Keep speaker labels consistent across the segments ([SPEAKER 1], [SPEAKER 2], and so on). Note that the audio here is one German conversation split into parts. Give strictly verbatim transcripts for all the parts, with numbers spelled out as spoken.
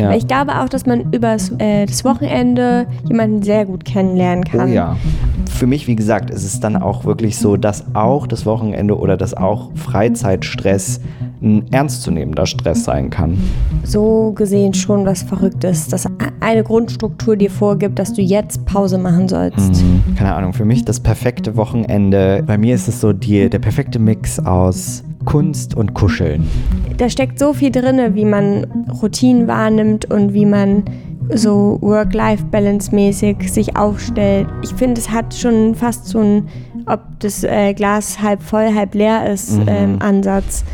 [SPEAKER 1] Ja.
[SPEAKER 2] Weil ich glaube auch, dass man über äh, das Wochenende jemanden sehr gut kennenlernen kann.
[SPEAKER 1] Oh ja. Für mich, wie gesagt, ist es dann auch wirklich so, dass auch das Wochenende oder dass auch Freizeitstress ein ernstzunehmender Stress sein kann.
[SPEAKER 2] So gesehen schon was Verrücktes, dass eine Grundstruktur dir vorgibt, dass du jetzt Pause machen sollst.
[SPEAKER 1] Mhm. Keine Ahnung, für mich das perfekte Wochenende. Bei mir ist es so die, der perfekte Mix aus Kunst und Kuscheln.
[SPEAKER 2] Da steckt so viel drin, wie man Routinen wahrnimmt und wie man so Work-Life-Balance-mäßig sich aufstellt. Ich finde, es hat schon fast so ein, ob das äh, Glas halb voll, halb leer ist,
[SPEAKER 1] Mhm.
[SPEAKER 2] ähm, Ansatz.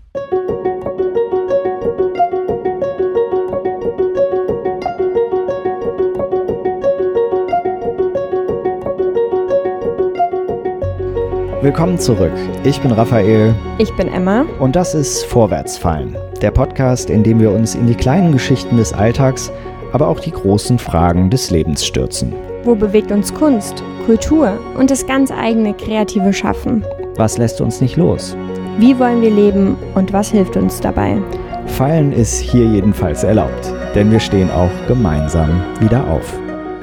[SPEAKER 1] Willkommen zurück. Ich bin Raphael.
[SPEAKER 2] Ich bin Emma.
[SPEAKER 1] Und das ist Vorwärtsfallen, der Podcast, in dem wir uns in die kleinen Geschichten des Alltags, aber auch die großen Fragen des Lebens stürzen.
[SPEAKER 2] Wo bewegt uns Kunst, Kultur und das ganz eigene kreative Schaffen?
[SPEAKER 1] Was lässt uns nicht los?
[SPEAKER 2] Wie wollen wir leben und was hilft uns dabei?
[SPEAKER 1] Fallen ist hier jedenfalls erlaubt, denn wir stehen auch gemeinsam wieder auf.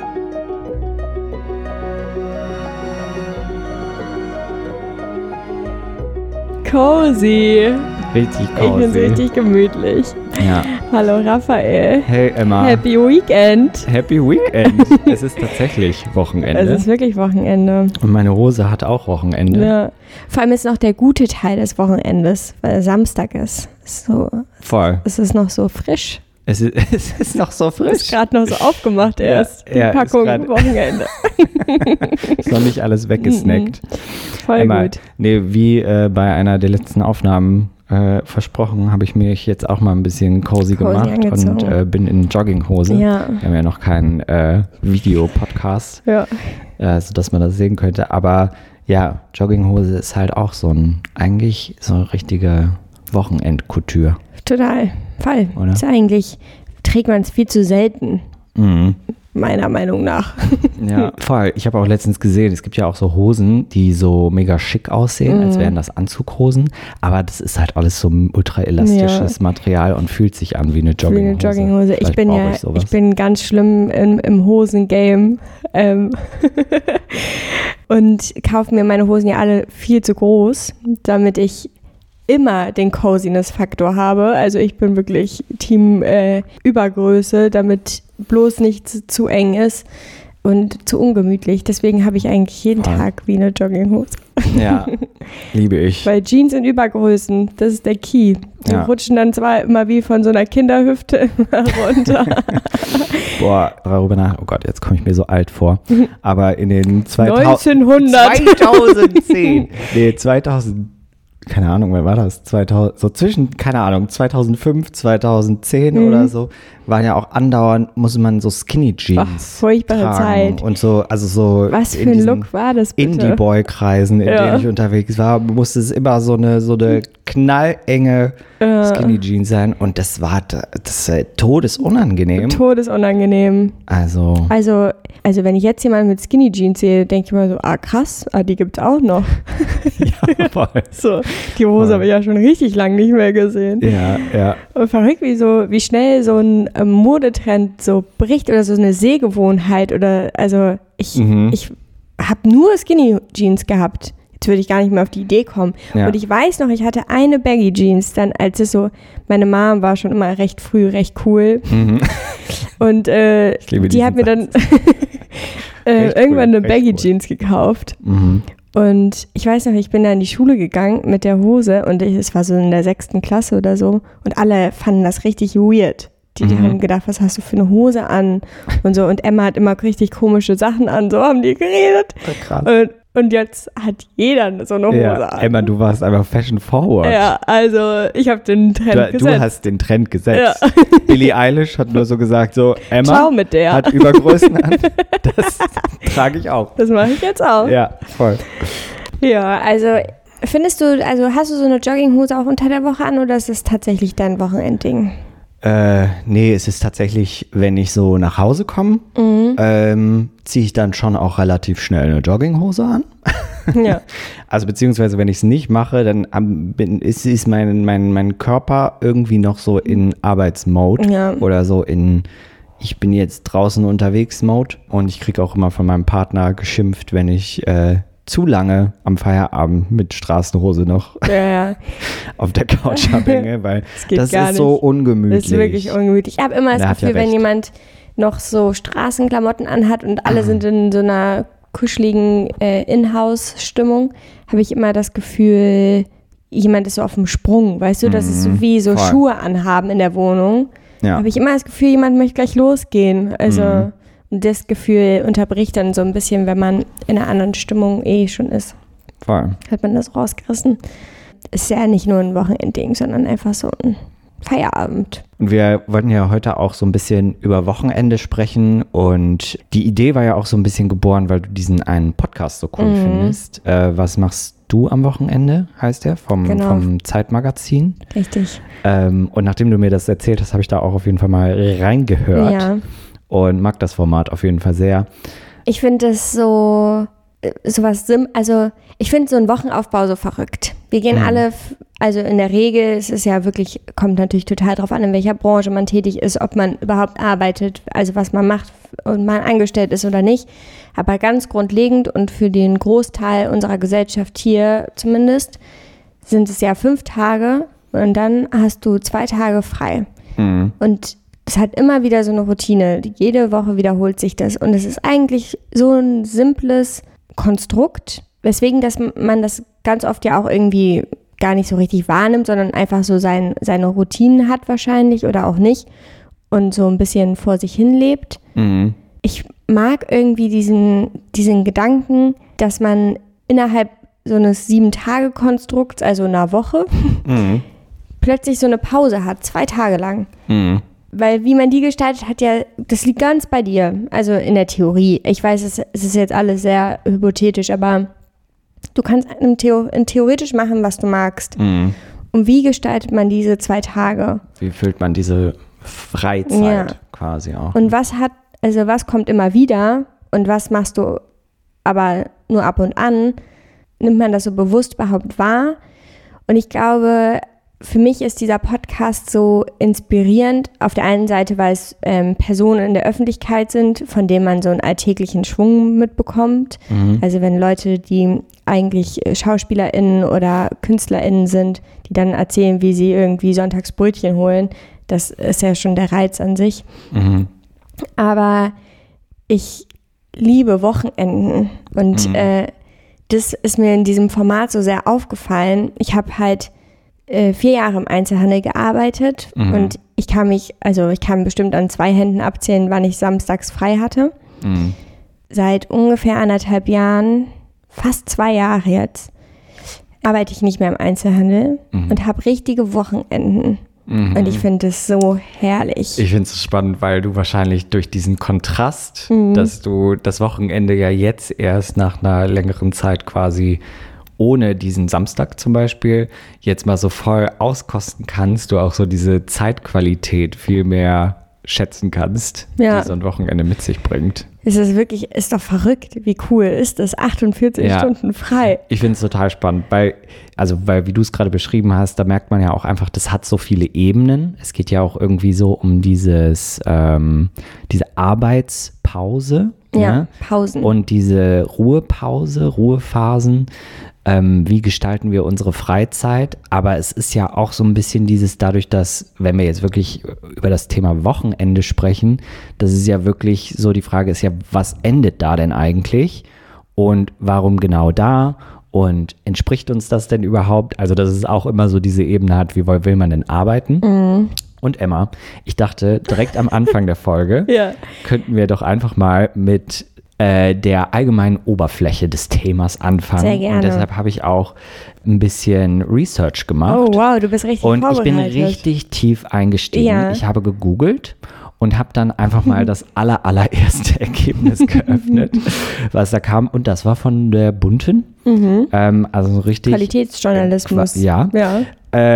[SPEAKER 2] Cozy.
[SPEAKER 1] Richtig
[SPEAKER 2] Ich bin's richtig gemütlich.
[SPEAKER 1] Ja.
[SPEAKER 2] Hallo Raphael.
[SPEAKER 1] Hey Emma.
[SPEAKER 2] Happy Weekend.
[SPEAKER 1] Happy Weekend. Es ist tatsächlich Wochenende.
[SPEAKER 2] Es ist wirklich Wochenende.
[SPEAKER 1] Und meine Hose hat auch Wochenende.
[SPEAKER 2] Ja. Vor allem ist noch der gute Teil des Wochenendes, weil Samstag ist. So,
[SPEAKER 1] Voll.
[SPEAKER 2] es ist noch so frisch.
[SPEAKER 1] Es ist, es ist noch so
[SPEAKER 2] Ist
[SPEAKER 1] frisch.
[SPEAKER 2] gerade noch so aufgemacht
[SPEAKER 1] Ja,
[SPEAKER 2] erst. Die
[SPEAKER 1] ja, ist
[SPEAKER 2] Packung
[SPEAKER 1] grad-
[SPEAKER 2] Wochenende.
[SPEAKER 1] Ist noch nicht alles weggesnackt.
[SPEAKER 2] Voll
[SPEAKER 1] Emma,
[SPEAKER 2] gut.
[SPEAKER 1] Nee, wie äh, bei einer der letzten Aufnahmen äh, versprochen, habe ich mich jetzt auch mal ein bisschen cozy,
[SPEAKER 2] Cozy
[SPEAKER 1] gemacht
[SPEAKER 2] angezogen.
[SPEAKER 1] und äh, bin in Jogginghose.
[SPEAKER 2] Ja.
[SPEAKER 1] Wir haben ja noch keinen äh, Videopodcast,
[SPEAKER 2] Ja.
[SPEAKER 1] äh, sodass man das sehen könnte. Aber ja, Jogginghose ist halt auch so ein, eigentlich so eine richtige Wochenendkultur.
[SPEAKER 2] Total. Voll.
[SPEAKER 1] Oder?
[SPEAKER 2] Ist eigentlich, trägt man es viel zu selten,
[SPEAKER 1] Mhm.
[SPEAKER 2] meiner Meinung nach.
[SPEAKER 1] Ja, voll. Ich habe auch letztens gesehen, es gibt ja auch so Hosen, die so mega schick aussehen,
[SPEAKER 2] Mhm.
[SPEAKER 1] als wären das Anzughosen. Aber das ist halt alles so ultra elastisches
[SPEAKER 2] Ja.
[SPEAKER 1] Material und fühlt sich an wie eine
[SPEAKER 2] Wie
[SPEAKER 1] Jogginghose.
[SPEAKER 2] eine Jogginghose. Ich
[SPEAKER 1] Vielleicht
[SPEAKER 2] bin
[SPEAKER 1] brauche
[SPEAKER 2] ja,
[SPEAKER 1] ich,
[SPEAKER 2] ich,
[SPEAKER 1] sowas.
[SPEAKER 2] bin ganz schlimm im, im Hosengame. Ähm und kaufe mir meine Hosen ja alle viel zu groß, damit ich immer den Coziness-Faktor habe. Also ich bin wirklich Team äh, Übergröße, damit bloß nichts zu eng ist und zu ungemütlich. Deswegen habe ich eigentlich jeden
[SPEAKER 1] Voll.
[SPEAKER 2] Tag wie eine Jogginghose.
[SPEAKER 1] Ja, liebe ich.
[SPEAKER 2] Weil Jeans in Übergrößen, das ist der Key. Die
[SPEAKER 1] Ja.
[SPEAKER 2] rutschen dann zwar immer wie von so einer Kinderhüfte immer runter.
[SPEAKER 1] Boah, darüber nach, oh Gott, jetzt komme ich mir so alt vor. Aber in den zweitausend,
[SPEAKER 2] neunzehnhundert.
[SPEAKER 1] zweitausendzehn, nee, zweitausend, keine Ahnung, wann war das? zweitausend, so zwischen, keine Ahnung, zweitausendfünf, zweitauszehn
[SPEAKER 2] Mhm.
[SPEAKER 1] oder so, waren ja auch andauernd, musste man so Skinny Jeans
[SPEAKER 2] Ach, furchtbare
[SPEAKER 1] tragen.
[SPEAKER 2] Zeit.
[SPEAKER 1] Und so, also so
[SPEAKER 2] Was für
[SPEAKER 1] in
[SPEAKER 2] ein
[SPEAKER 1] diesen
[SPEAKER 2] Look war das bitte?
[SPEAKER 1] Indie-Boy-Kreisen, in
[SPEAKER 2] Ja.
[SPEAKER 1] denen ich unterwegs war, musste es immer so eine, so eine knallenge
[SPEAKER 2] Ja.
[SPEAKER 1] Skinny Jeans sein. Und das war, das war todesunangenehm.
[SPEAKER 2] Todesunangenehm.
[SPEAKER 1] Also,
[SPEAKER 2] Also, also wenn ich jetzt jemanden mit Skinny Jeans sehe, denke ich mal so, ah krass, ah, die gibt's auch noch.
[SPEAKER 1] ja, voll.
[SPEAKER 2] So, die Hose
[SPEAKER 1] Voll.
[SPEAKER 2] habe ich ja schon richtig lang nicht mehr gesehen.
[SPEAKER 1] Ja, ja.
[SPEAKER 2] Und verrückt, wie so, wie schnell so ein ähm, Modetrend so bricht oder so eine Sehgewohnheit oder, also ich,
[SPEAKER 1] Mhm.
[SPEAKER 2] ich habe nur Skinny Jeans gehabt. Jetzt würde ich gar nicht mehr auf die Idee kommen.
[SPEAKER 1] Ja.
[SPEAKER 2] Und ich weiß noch, ich hatte eine Baggy Jeans, dann als es so, meine Mom war schon immer recht früh recht cool
[SPEAKER 1] Mhm.
[SPEAKER 2] und äh,
[SPEAKER 1] Ich liebe
[SPEAKER 2] die
[SPEAKER 1] diesen
[SPEAKER 2] hat mir dann äh,
[SPEAKER 1] Recht cool,
[SPEAKER 2] irgendwann eine
[SPEAKER 1] recht
[SPEAKER 2] Baggy
[SPEAKER 1] cool.
[SPEAKER 2] Jeans gekauft.
[SPEAKER 1] Mhm.
[SPEAKER 2] Und ich weiß noch, ich bin da in die Schule gegangen mit der Hose und ich, es war so in der sechsten Klasse oder so und alle fanden das richtig weird. Die, die
[SPEAKER 1] Mhm.
[SPEAKER 2] haben gedacht, was hast du für eine Hose an und so. Und Emma hat immer richtig komische Sachen an, so haben die geredet.
[SPEAKER 1] Krass.
[SPEAKER 2] Und, und jetzt hat jeder so eine Hose
[SPEAKER 1] Ja,
[SPEAKER 2] an.
[SPEAKER 1] Emma, du warst einfach fashion forward.
[SPEAKER 2] Ja, also ich habe den Trend
[SPEAKER 1] Du,
[SPEAKER 2] gesetzt.
[SPEAKER 1] du hast den Trend gesetzt.
[SPEAKER 2] Ja.
[SPEAKER 1] Billie Eilish hat nur so gesagt, so, Emma
[SPEAKER 2] Ciao mit der.
[SPEAKER 1] hat Übergrößen an. Das trage ich auch.
[SPEAKER 2] Das mache ich jetzt auch.
[SPEAKER 1] Ja, voll.
[SPEAKER 2] Ja, also findest du, also hast du so eine Jogginghose auch unter der Woche an oder ist es tatsächlich dein Wochenendding?
[SPEAKER 1] Äh, nee, es ist tatsächlich, wenn ich so nach Hause komme,
[SPEAKER 2] Mhm.
[SPEAKER 1] ähm, ziehe ich dann schon auch relativ schnell eine Jogginghose an.
[SPEAKER 2] Ja.
[SPEAKER 1] Also beziehungsweise, wenn ich es nicht mache, dann am- bin, ist, ist mein, mein, mein Körper irgendwie noch so in Arbeitsmode
[SPEAKER 2] Ja.
[SPEAKER 1] oder so in ich bin jetzt draußen unterwegs Mode und ich kriege auch immer von meinem Partner geschimpft, wenn ich äh, zu lange am Feierabend mit Straßenhose noch
[SPEAKER 2] Ja, ja.
[SPEAKER 1] auf der Couch abhänge, weil
[SPEAKER 2] Das geht
[SPEAKER 1] das
[SPEAKER 2] gar
[SPEAKER 1] ist so
[SPEAKER 2] nicht.
[SPEAKER 1] ungemütlich.
[SPEAKER 2] Das ist wirklich ungemütlich. Ich habe immer das
[SPEAKER 1] Er hat ja
[SPEAKER 2] Gefühl, wenn
[SPEAKER 1] recht.
[SPEAKER 2] jemand noch so Straßenklamotten anhat und alle sind in so einer kuscheligen äh, Inhouse-Stimmung, habe ich immer das Gefühl, jemand ist so auf dem Sprung, weißt du, das ist so wie so
[SPEAKER 1] Voll.
[SPEAKER 2] Schuhe anhaben in der Wohnung.
[SPEAKER 1] Ja.
[SPEAKER 2] Habe ich immer das Gefühl, jemand möchte gleich losgehen. Also
[SPEAKER 1] Mhm.
[SPEAKER 2] und das Gefühl unterbricht dann so ein bisschen, wenn man in einer anderen Stimmung eh schon ist.
[SPEAKER 1] Voll.
[SPEAKER 2] Hat man das rausgerissen. Ist ja nicht nur ein Wochenendding, sondern einfach so ein Feierabend.
[SPEAKER 1] Und wir wollten ja heute auch so ein bisschen über Wochenende sprechen und die Idee war ja auch so ein bisschen geboren, weil du diesen einen Podcast so cool
[SPEAKER 2] Mhm.
[SPEAKER 1] findest. Äh, was machst du am Wochenende, heißt der, vom,
[SPEAKER 2] Genau.
[SPEAKER 1] vom Zeitmagazin.
[SPEAKER 2] Richtig.
[SPEAKER 1] Ähm, und nachdem du mir das erzählt hast, habe ich da auch auf jeden Fall mal reingehört
[SPEAKER 2] Ja.
[SPEAKER 1] und mag das Format auf jeden Fall sehr.
[SPEAKER 2] Ich finde es so, äh, sowas, sim also ich finde so einen Wochenaufbau so verrückt. Wir gehen
[SPEAKER 1] Mhm.
[SPEAKER 2] alle, f- also in der Regel, es ist ja wirklich, kommt natürlich total drauf an, in welcher Branche man tätig ist, ob man überhaupt arbeitet, also was man macht und man angestellt ist oder nicht. Aber ganz grundlegend und für den Großteil unserer Gesellschaft hier zumindest, sind es ja fünf Tage und dann hast du zwei Tage frei.
[SPEAKER 1] Mhm.
[SPEAKER 2] Und es hat immer wieder so eine Routine. Jede Woche wiederholt sich das. Und es ist eigentlich so ein simples Konstrukt, weswegen dass man das ganz oft ja auch irgendwie gar nicht so richtig wahrnimmt, sondern einfach so sein, seine Routinen hat wahrscheinlich oder auch nicht und so ein bisschen vor sich hin lebt.
[SPEAKER 1] Mhm.
[SPEAKER 2] Ich mag irgendwie diesen, diesen Gedanken, dass man innerhalb so eines Sieben-Tage-Konstrukts, also einer Woche,
[SPEAKER 1] Mhm.
[SPEAKER 2] plötzlich so eine Pause hat, zwei Tage lang.
[SPEAKER 1] Mhm.
[SPEAKER 2] Weil wie man die gestaltet hat, ja, das liegt ganz bei dir. Also in der Theorie. Ich weiß, es, es ist jetzt alles sehr hypothetisch, aber du kannst im Theo, in theoretisch machen, was du magst.
[SPEAKER 1] Mhm.
[SPEAKER 2] Und wie gestaltet man diese zwei Tage?
[SPEAKER 1] Wie füllt man diese Freizeit
[SPEAKER 2] Ja.
[SPEAKER 1] quasi auch?
[SPEAKER 2] Und was hat, also was kommt immer wieder und was machst du aber nur ab und an? Nimmt man das so bewusst überhaupt wahr? Und ich glaube, für mich ist dieser Podcast so inspirierend. Auf der einen Seite, weil es ähm, Personen in der Öffentlichkeit sind, von denen man so einen alltäglichen Schwung mitbekommt.
[SPEAKER 1] Mhm.
[SPEAKER 2] Also wenn Leute, die eigentlich äh, SchauspielerInnen oder KünstlerInnen sind, die dann erzählen, wie sie irgendwie sonntags Brötchen holen, das ist ja schon der Reiz an sich.
[SPEAKER 1] Mhm.
[SPEAKER 2] Aber ich liebe Wochenenden und
[SPEAKER 1] Mhm.
[SPEAKER 2] äh, das ist mir in diesem Format so sehr aufgefallen. Ich habe halt äh, vier Jahre im Einzelhandel gearbeitet
[SPEAKER 1] Mhm.
[SPEAKER 2] und ich kann mich, also ich kann bestimmt an zwei Händen abzählen, wann ich samstags frei hatte.
[SPEAKER 1] Mhm.
[SPEAKER 2] Seit ungefähr anderthalb Jahren, fast zwei Jahre jetzt, arbeite ich nicht mehr im Einzelhandel
[SPEAKER 1] Mhm.
[SPEAKER 2] und habe richtige Wochenenden.
[SPEAKER 1] Mhm.
[SPEAKER 2] Und ich finde das so herrlich.
[SPEAKER 1] Ich finde es spannend, weil du wahrscheinlich durch diesen Kontrast,
[SPEAKER 2] Mhm.
[SPEAKER 1] dass du das Wochenende ja jetzt erst nach einer längeren Zeit quasi ohne diesen Samstag zum Beispiel jetzt mal so voll auskosten kannst, du auch so diese Zeitqualität viel mehr schätzen kannst,
[SPEAKER 2] Ja.
[SPEAKER 1] die so ein Wochenende mit sich bringt.
[SPEAKER 2] Es ist wirklich, ist doch verrückt, wie cool ist das, achtundvierzig
[SPEAKER 1] Ja.
[SPEAKER 2] Stunden frei.
[SPEAKER 1] Ich finde es total spannend, weil, also, weil, wie du es gerade beschrieben hast, da merkt man ja auch einfach, das hat so viele Ebenen. Es geht ja auch irgendwie so um dieses, ähm, diese Arbeitspause.
[SPEAKER 2] Ja,
[SPEAKER 1] ne?
[SPEAKER 2] Pausen.
[SPEAKER 1] Und diese Ruhepause, Ruhephasen. Ähm, wie gestalten wir unsere Freizeit? Aber es ist ja auch so ein bisschen dieses, dadurch, dass, wenn wir jetzt wirklich über das Thema Wochenende sprechen, das ist ja wirklich so, die Frage ist ja, was endet da denn eigentlich? Und warum genau da? Und entspricht uns das denn überhaupt? Also, dass es auch immer so diese Ebene hat, wie will man denn arbeiten?
[SPEAKER 2] Mhm.
[SPEAKER 1] Und Emma, ich dachte, direkt am Anfang der Folge
[SPEAKER 2] Ja.
[SPEAKER 1] könnten wir doch einfach mal mit äh, der allgemeinen Oberfläche des Themas anfangen.
[SPEAKER 2] Sehr gerne.
[SPEAKER 1] Und deshalb habe ich auch ein bisschen Research gemacht.
[SPEAKER 2] Oh wow, du bist richtig
[SPEAKER 1] Und ich
[SPEAKER 2] vorbereitet.
[SPEAKER 1] bin richtig tief eingestiegen.
[SPEAKER 2] Ja.
[SPEAKER 1] Ich habe gegoogelt und habe dann einfach mal das aller, allererste Ergebnis geöffnet, was da kam. Und das war von der Bunten.
[SPEAKER 2] Mhm.
[SPEAKER 1] Ähm, also so richtig.
[SPEAKER 2] Qualitätsjournalismus.
[SPEAKER 1] Äh, ja.
[SPEAKER 2] Ja.
[SPEAKER 1] Äh,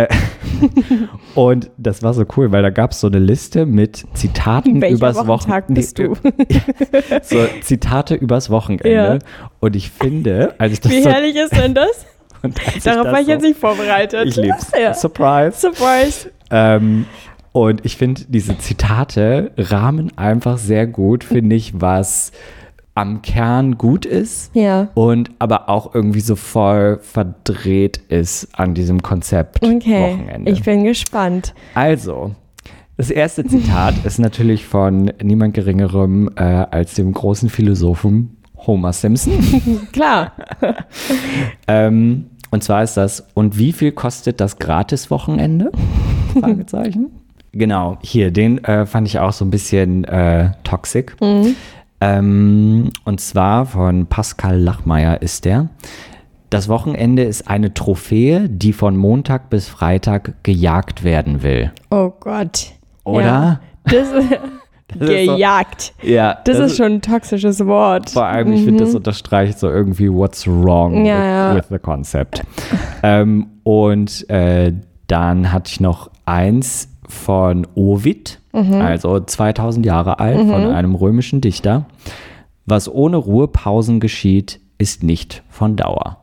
[SPEAKER 1] Und das war so cool, weil da gab es so eine Liste mit Zitaten
[SPEAKER 2] Welcher
[SPEAKER 1] übers
[SPEAKER 2] Wochentag
[SPEAKER 1] Wochenende.
[SPEAKER 2] bist du?
[SPEAKER 1] So Zitate übers Wochenende.
[SPEAKER 2] Ja.
[SPEAKER 1] Und ich finde, als ich das
[SPEAKER 2] Wie
[SPEAKER 1] so,
[SPEAKER 2] herrlich ist denn das?
[SPEAKER 1] und als
[SPEAKER 2] Darauf
[SPEAKER 1] das
[SPEAKER 2] war ich
[SPEAKER 1] so,
[SPEAKER 2] jetzt nicht vorbereitet.
[SPEAKER 1] Ich lieb's.
[SPEAKER 2] Ja.
[SPEAKER 1] Surprise.
[SPEAKER 2] Surprise.
[SPEAKER 1] Ähm, und ich finde, diese Zitate rahmen einfach sehr gut, finde ich, was am Kern gut ist
[SPEAKER 2] Ja.
[SPEAKER 1] und aber auch irgendwie so voll verdreht ist an diesem Konzept
[SPEAKER 2] Okay,
[SPEAKER 1] Wochenende.
[SPEAKER 2] ich bin gespannt.
[SPEAKER 1] Also, das erste Zitat ist natürlich von niemand Geringerem äh, als dem großen Philosophen Homer Simpson.
[SPEAKER 2] Klar.
[SPEAKER 1] ähm, und zwar ist das, und wie viel kostet das Gratis-Wochenende? Fragezeichen. Genau, hier, den äh, fand ich auch so ein bisschen äh, toxic.
[SPEAKER 2] Mhm.
[SPEAKER 1] Ähm, und zwar von Pascal Lachmeier ist der. Das Wochenende ist eine Trophäe, die von Montag bis Freitag gejagt werden will.
[SPEAKER 2] Oh Gott.
[SPEAKER 1] Oder?
[SPEAKER 2] Ja, das,
[SPEAKER 1] Das ist so-
[SPEAKER 2] gejagt.
[SPEAKER 1] Ja,
[SPEAKER 2] Das, ist schon ein toxisches Wort.
[SPEAKER 1] Vor allem, ich finde, das unterstreicht so irgendwie what's wrong
[SPEAKER 2] Ja,
[SPEAKER 1] with,
[SPEAKER 2] ja.
[SPEAKER 1] with the concept. ähm, und äh, dann hatte ich noch eins von Ovid, also zweitausend Jahre alt, von einem römischen Dichter. Was ohne Ruhepausen geschieht, ist nicht von Dauer.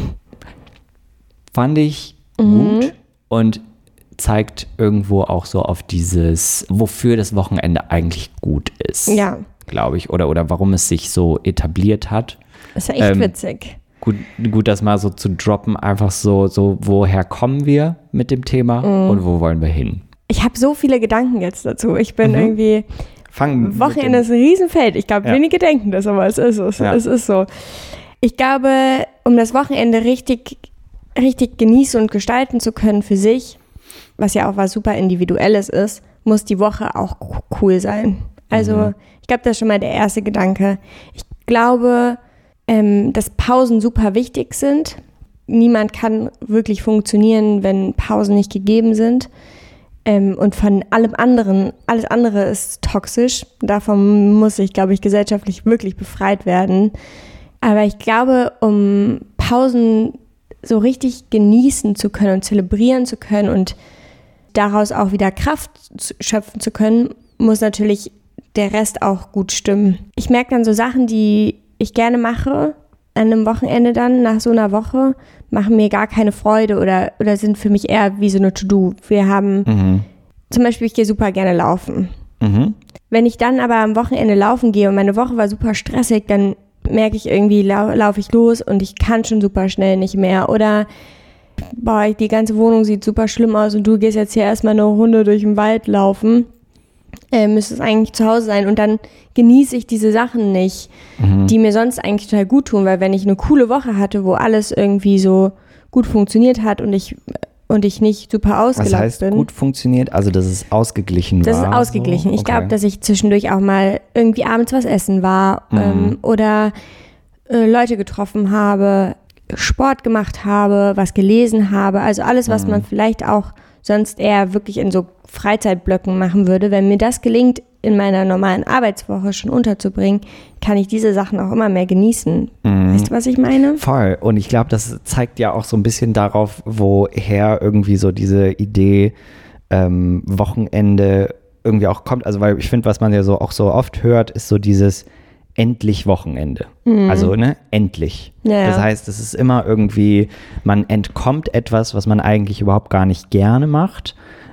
[SPEAKER 1] Fand ich gut und zeigt irgendwo auch so auf dieses, wofür das Wochenende eigentlich gut ist.
[SPEAKER 2] Ja.
[SPEAKER 1] Glaube ich, oder, oder warum es sich so etabliert hat.
[SPEAKER 2] Das ist ja echt
[SPEAKER 1] Ähm,
[SPEAKER 2] witzig.
[SPEAKER 1] Gut, gut, das mal so zu droppen, einfach so, so, woher kommen wir mit dem Thema und wo wollen wir hin?
[SPEAKER 2] Ich habe so viele Gedanken jetzt dazu. Ich bin irgendwie,
[SPEAKER 1] Fangen
[SPEAKER 2] Wochenende ist ein Riesenfeld. Ich glaube,
[SPEAKER 1] Ja.
[SPEAKER 2] wenige denken das, aber es ist es.
[SPEAKER 1] Ja.
[SPEAKER 2] Es ist so. Ich glaube, um das Wochenende richtig, richtig genießen und gestalten zu können für sich, was ja auch was super Individuelles ist, muss die Woche auch cool sein. Also
[SPEAKER 1] Mhm.
[SPEAKER 2] ich glaube, das ist schon mal der erste Gedanke. Ich glaube, ähm, dass Pausen super wichtig sind. Niemand kann wirklich funktionieren, wenn Pausen nicht gegeben sind. Ähm, und von allem anderen, alles andere ist toxisch. Davon muss sich, glaube ich, gesellschaftlich wirklich befreit werden. Aber ich glaube, um Pausen so richtig genießen zu können und zelebrieren zu können und daraus auch wieder Kraft zu- schöpfen zu können, muss natürlich der Rest auch gut stimmen. Ich merke dann so Sachen, die ich gerne mache, an einem Wochenende dann, nach so einer Woche, machen mir gar keine Freude oder, oder sind für mich eher wie so eine To-Do. Wir haben,
[SPEAKER 1] Mhm.
[SPEAKER 2] zum Beispiel, ich gehe super gerne laufen.
[SPEAKER 1] Mhm.
[SPEAKER 2] Wenn ich dann aber am Wochenende laufen gehe und meine Woche war super stressig, dann merke ich irgendwie, lau- laufe ich los und ich kann schon super schnell nicht mehr. Oder, boah, die ganze Wohnung sieht super schlimm aus und du gehst jetzt hier erstmal eine Runde durch den Wald laufen. Äh, müsstest eigentlich zu Hause sein und dann genieße ich diese Sachen nicht, die mir sonst eigentlich total gut tun, weil wenn ich eine coole Woche hatte, wo alles irgendwie so gut funktioniert hat und ich und ich nicht super
[SPEAKER 1] Was
[SPEAKER 2] ausgelaugt
[SPEAKER 1] heißt
[SPEAKER 2] bin.
[SPEAKER 1] gut funktioniert? Also, dass es ausgeglichen
[SPEAKER 2] Das ist
[SPEAKER 1] war?
[SPEAKER 2] ausgeglichen.
[SPEAKER 1] So?
[SPEAKER 2] Ich glaube,
[SPEAKER 1] Okay.
[SPEAKER 2] dass ich zwischendurch auch mal irgendwie abends was essen war ähm, oder äh, Leute getroffen habe, Sport gemacht habe, was gelesen habe. Also alles, was man vielleicht auch sonst eher wirklich in so Freizeitblöcken machen würde. Wenn mir das gelingt, in meiner normalen Arbeitswoche schon unterzubringen, kann ich diese Sachen auch immer mehr genießen. Weißt du, was ich meine?
[SPEAKER 1] Voll. Und ich glaube, das zeigt ja auch so ein bisschen darauf, woher irgendwie so diese Idee ähm, Wochenende irgendwie auch kommt. Also, weil ich finde, was man ja so auch so oft hört, ist so dieses endlich Wochenende. Also, ne, endlich.
[SPEAKER 2] Ja, ja.
[SPEAKER 1] Das heißt, es ist immer irgendwie, man entkommt etwas, was man eigentlich überhaupt gar nicht gerne macht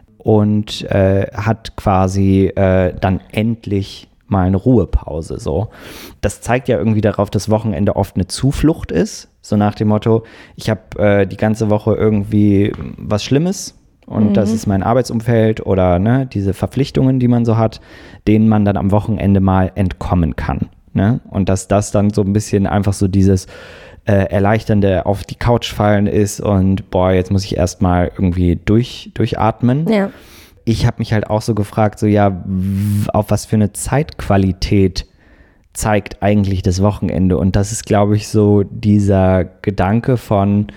[SPEAKER 1] und äh, hat quasi äh, dann endlich mal eine Ruhepause. So. Das zeigt ja irgendwie darauf, dass Wochenende oft eine Zuflucht ist. So nach dem Motto, ich habe äh, die ganze Woche irgendwie was Schlimmes und das ist mein Arbeitsumfeld oder ne, diese Verpflichtungen, die man so hat, denen man dann am Wochenende mal entkommen kann. Ne? Und dass das dann so ein bisschen einfach so dieses äh, erleichternde auf die Couch fallen ist und boah, jetzt muss ich erstmal irgendwie durch, durchatmen.
[SPEAKER 2] Ja.
[SPEAKER 1] Ich habe mich halt auch so gefragt, so ja, w- auf was für eine Zeitqualität zeigt eigentlich das Wochenende? Und das ist, glaube ich, so dieser Gedanke von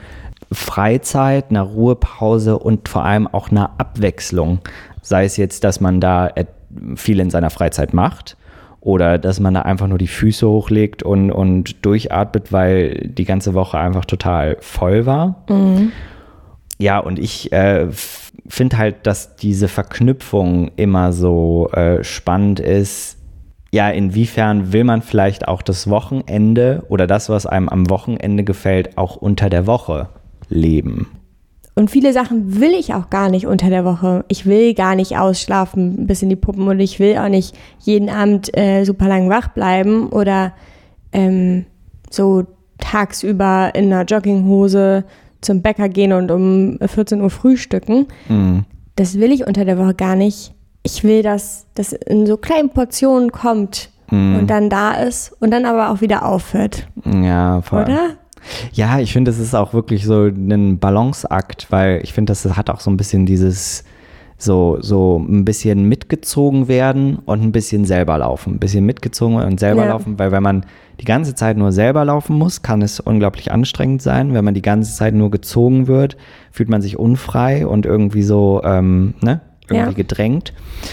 [SPEAKER 1] Freizeit, einer Ruhepause und vor allem auch einer Abwechslung. Sei es jetzt, dass man da et- viel in seiner Freizeit macht oder dass man da einfach nur die Füße hochlegt und, und durchatmet, weil die ganze Woche einfach total voll war. Ja, und ich äh, f- finde halt, dass diese Verknüpfung immer so äh, spannend ist. Ja, inwiefern will man vielleicht auch das Wochenende oder das, was einem am Wochenende gefällt, auch unter der Woche leben?
[SPEAKER 2] Und viele Sachen will ich auch gar nicht unter der Woche. Ich will gar nicht ausschlafen bis in die Puppen und ich will auch nicht jeden Abend äh, super lang wach bleiben oder ähm, so tagsüber in einer Jogginghose zum Bäcker gehen und um vierzehn Uhr frühstücken. Mhm. Das will ich unter der Woche gar nicht. Ich will, dass das in so kleinen Portionen kommt mhm. und dann da ist und dann aber auch wieder aufhört.
[SPEAKER 1] Ja, voll.
[SPEAKER 2] Oder?
[SPEAKER 1] Ja, ich finde, es ist auch wirklich so ein Balanceakt, weil ich finde, das hat auch so ein bisschen dieses so, so ein bisschen mitgezogen werden und ein bisschen selber laufen. Ein bisschen mitgezogen und selber ja. laufen, weil wenn man die ganze Zeit nur selber laufen muss, kann es unglaublich anstrengend sein. Wenn man die ganze Zeit nur gezogen wird, fühlt man sich unfrei und irgendwie so, ähm, ne, irgendwie ja. gedrängt.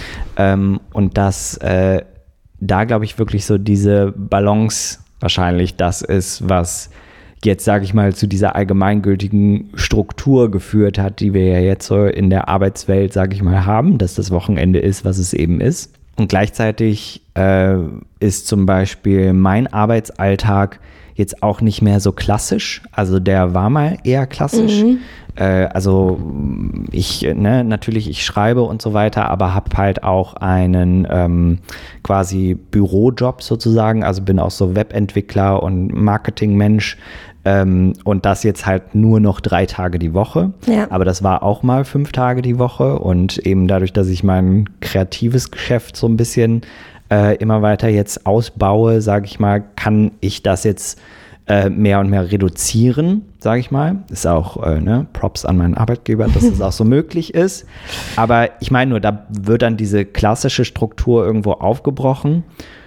[SPEAKER 1] Ähm, und dass äh, da, glaube ich, wirklich so diese Balance wahrscheinlich das ist, was jetzt, sage ich mal, zu dieser allgemeingültigen Struktur geführt hat, die wir ja jetzt so in der Arbeitswelt, sage ich mal, haben, dass das Wochenende ist, was es eben ist. Und gleichzeitig äh, ist zum Beispiel mein Arbeitsalltag jetzt auch nicht mehr so klassisch. Also der war mal eher klassisch. Mhm. Äh, also ich, ne, natürlich, ich schreibe und so weiter, aber habe halt auch einen ähm, quasi Bürojob sozusagen. Also bin auch so Webentwickler und Marketingmensch. Ähm, und das jetzt halt nur noch drei Tage die Woche. Ja. Aber das war auch mal fünf Tage die Woche. Und eben dadurch, dass ich mein kreatives Geschäft so ein bisschen äh, immer weiter jetzt ausbaue, sage ich mal, kann ich das jetzt äh, mehr und mehr reduzieren, sage ich mal. Ist auch äh, ne, Props an meinen Arbeitgeber, dass das auch so möglich ist. Aber ich meine nur, da wird dann diese klassische Struktur irgendwo aufgebrochen.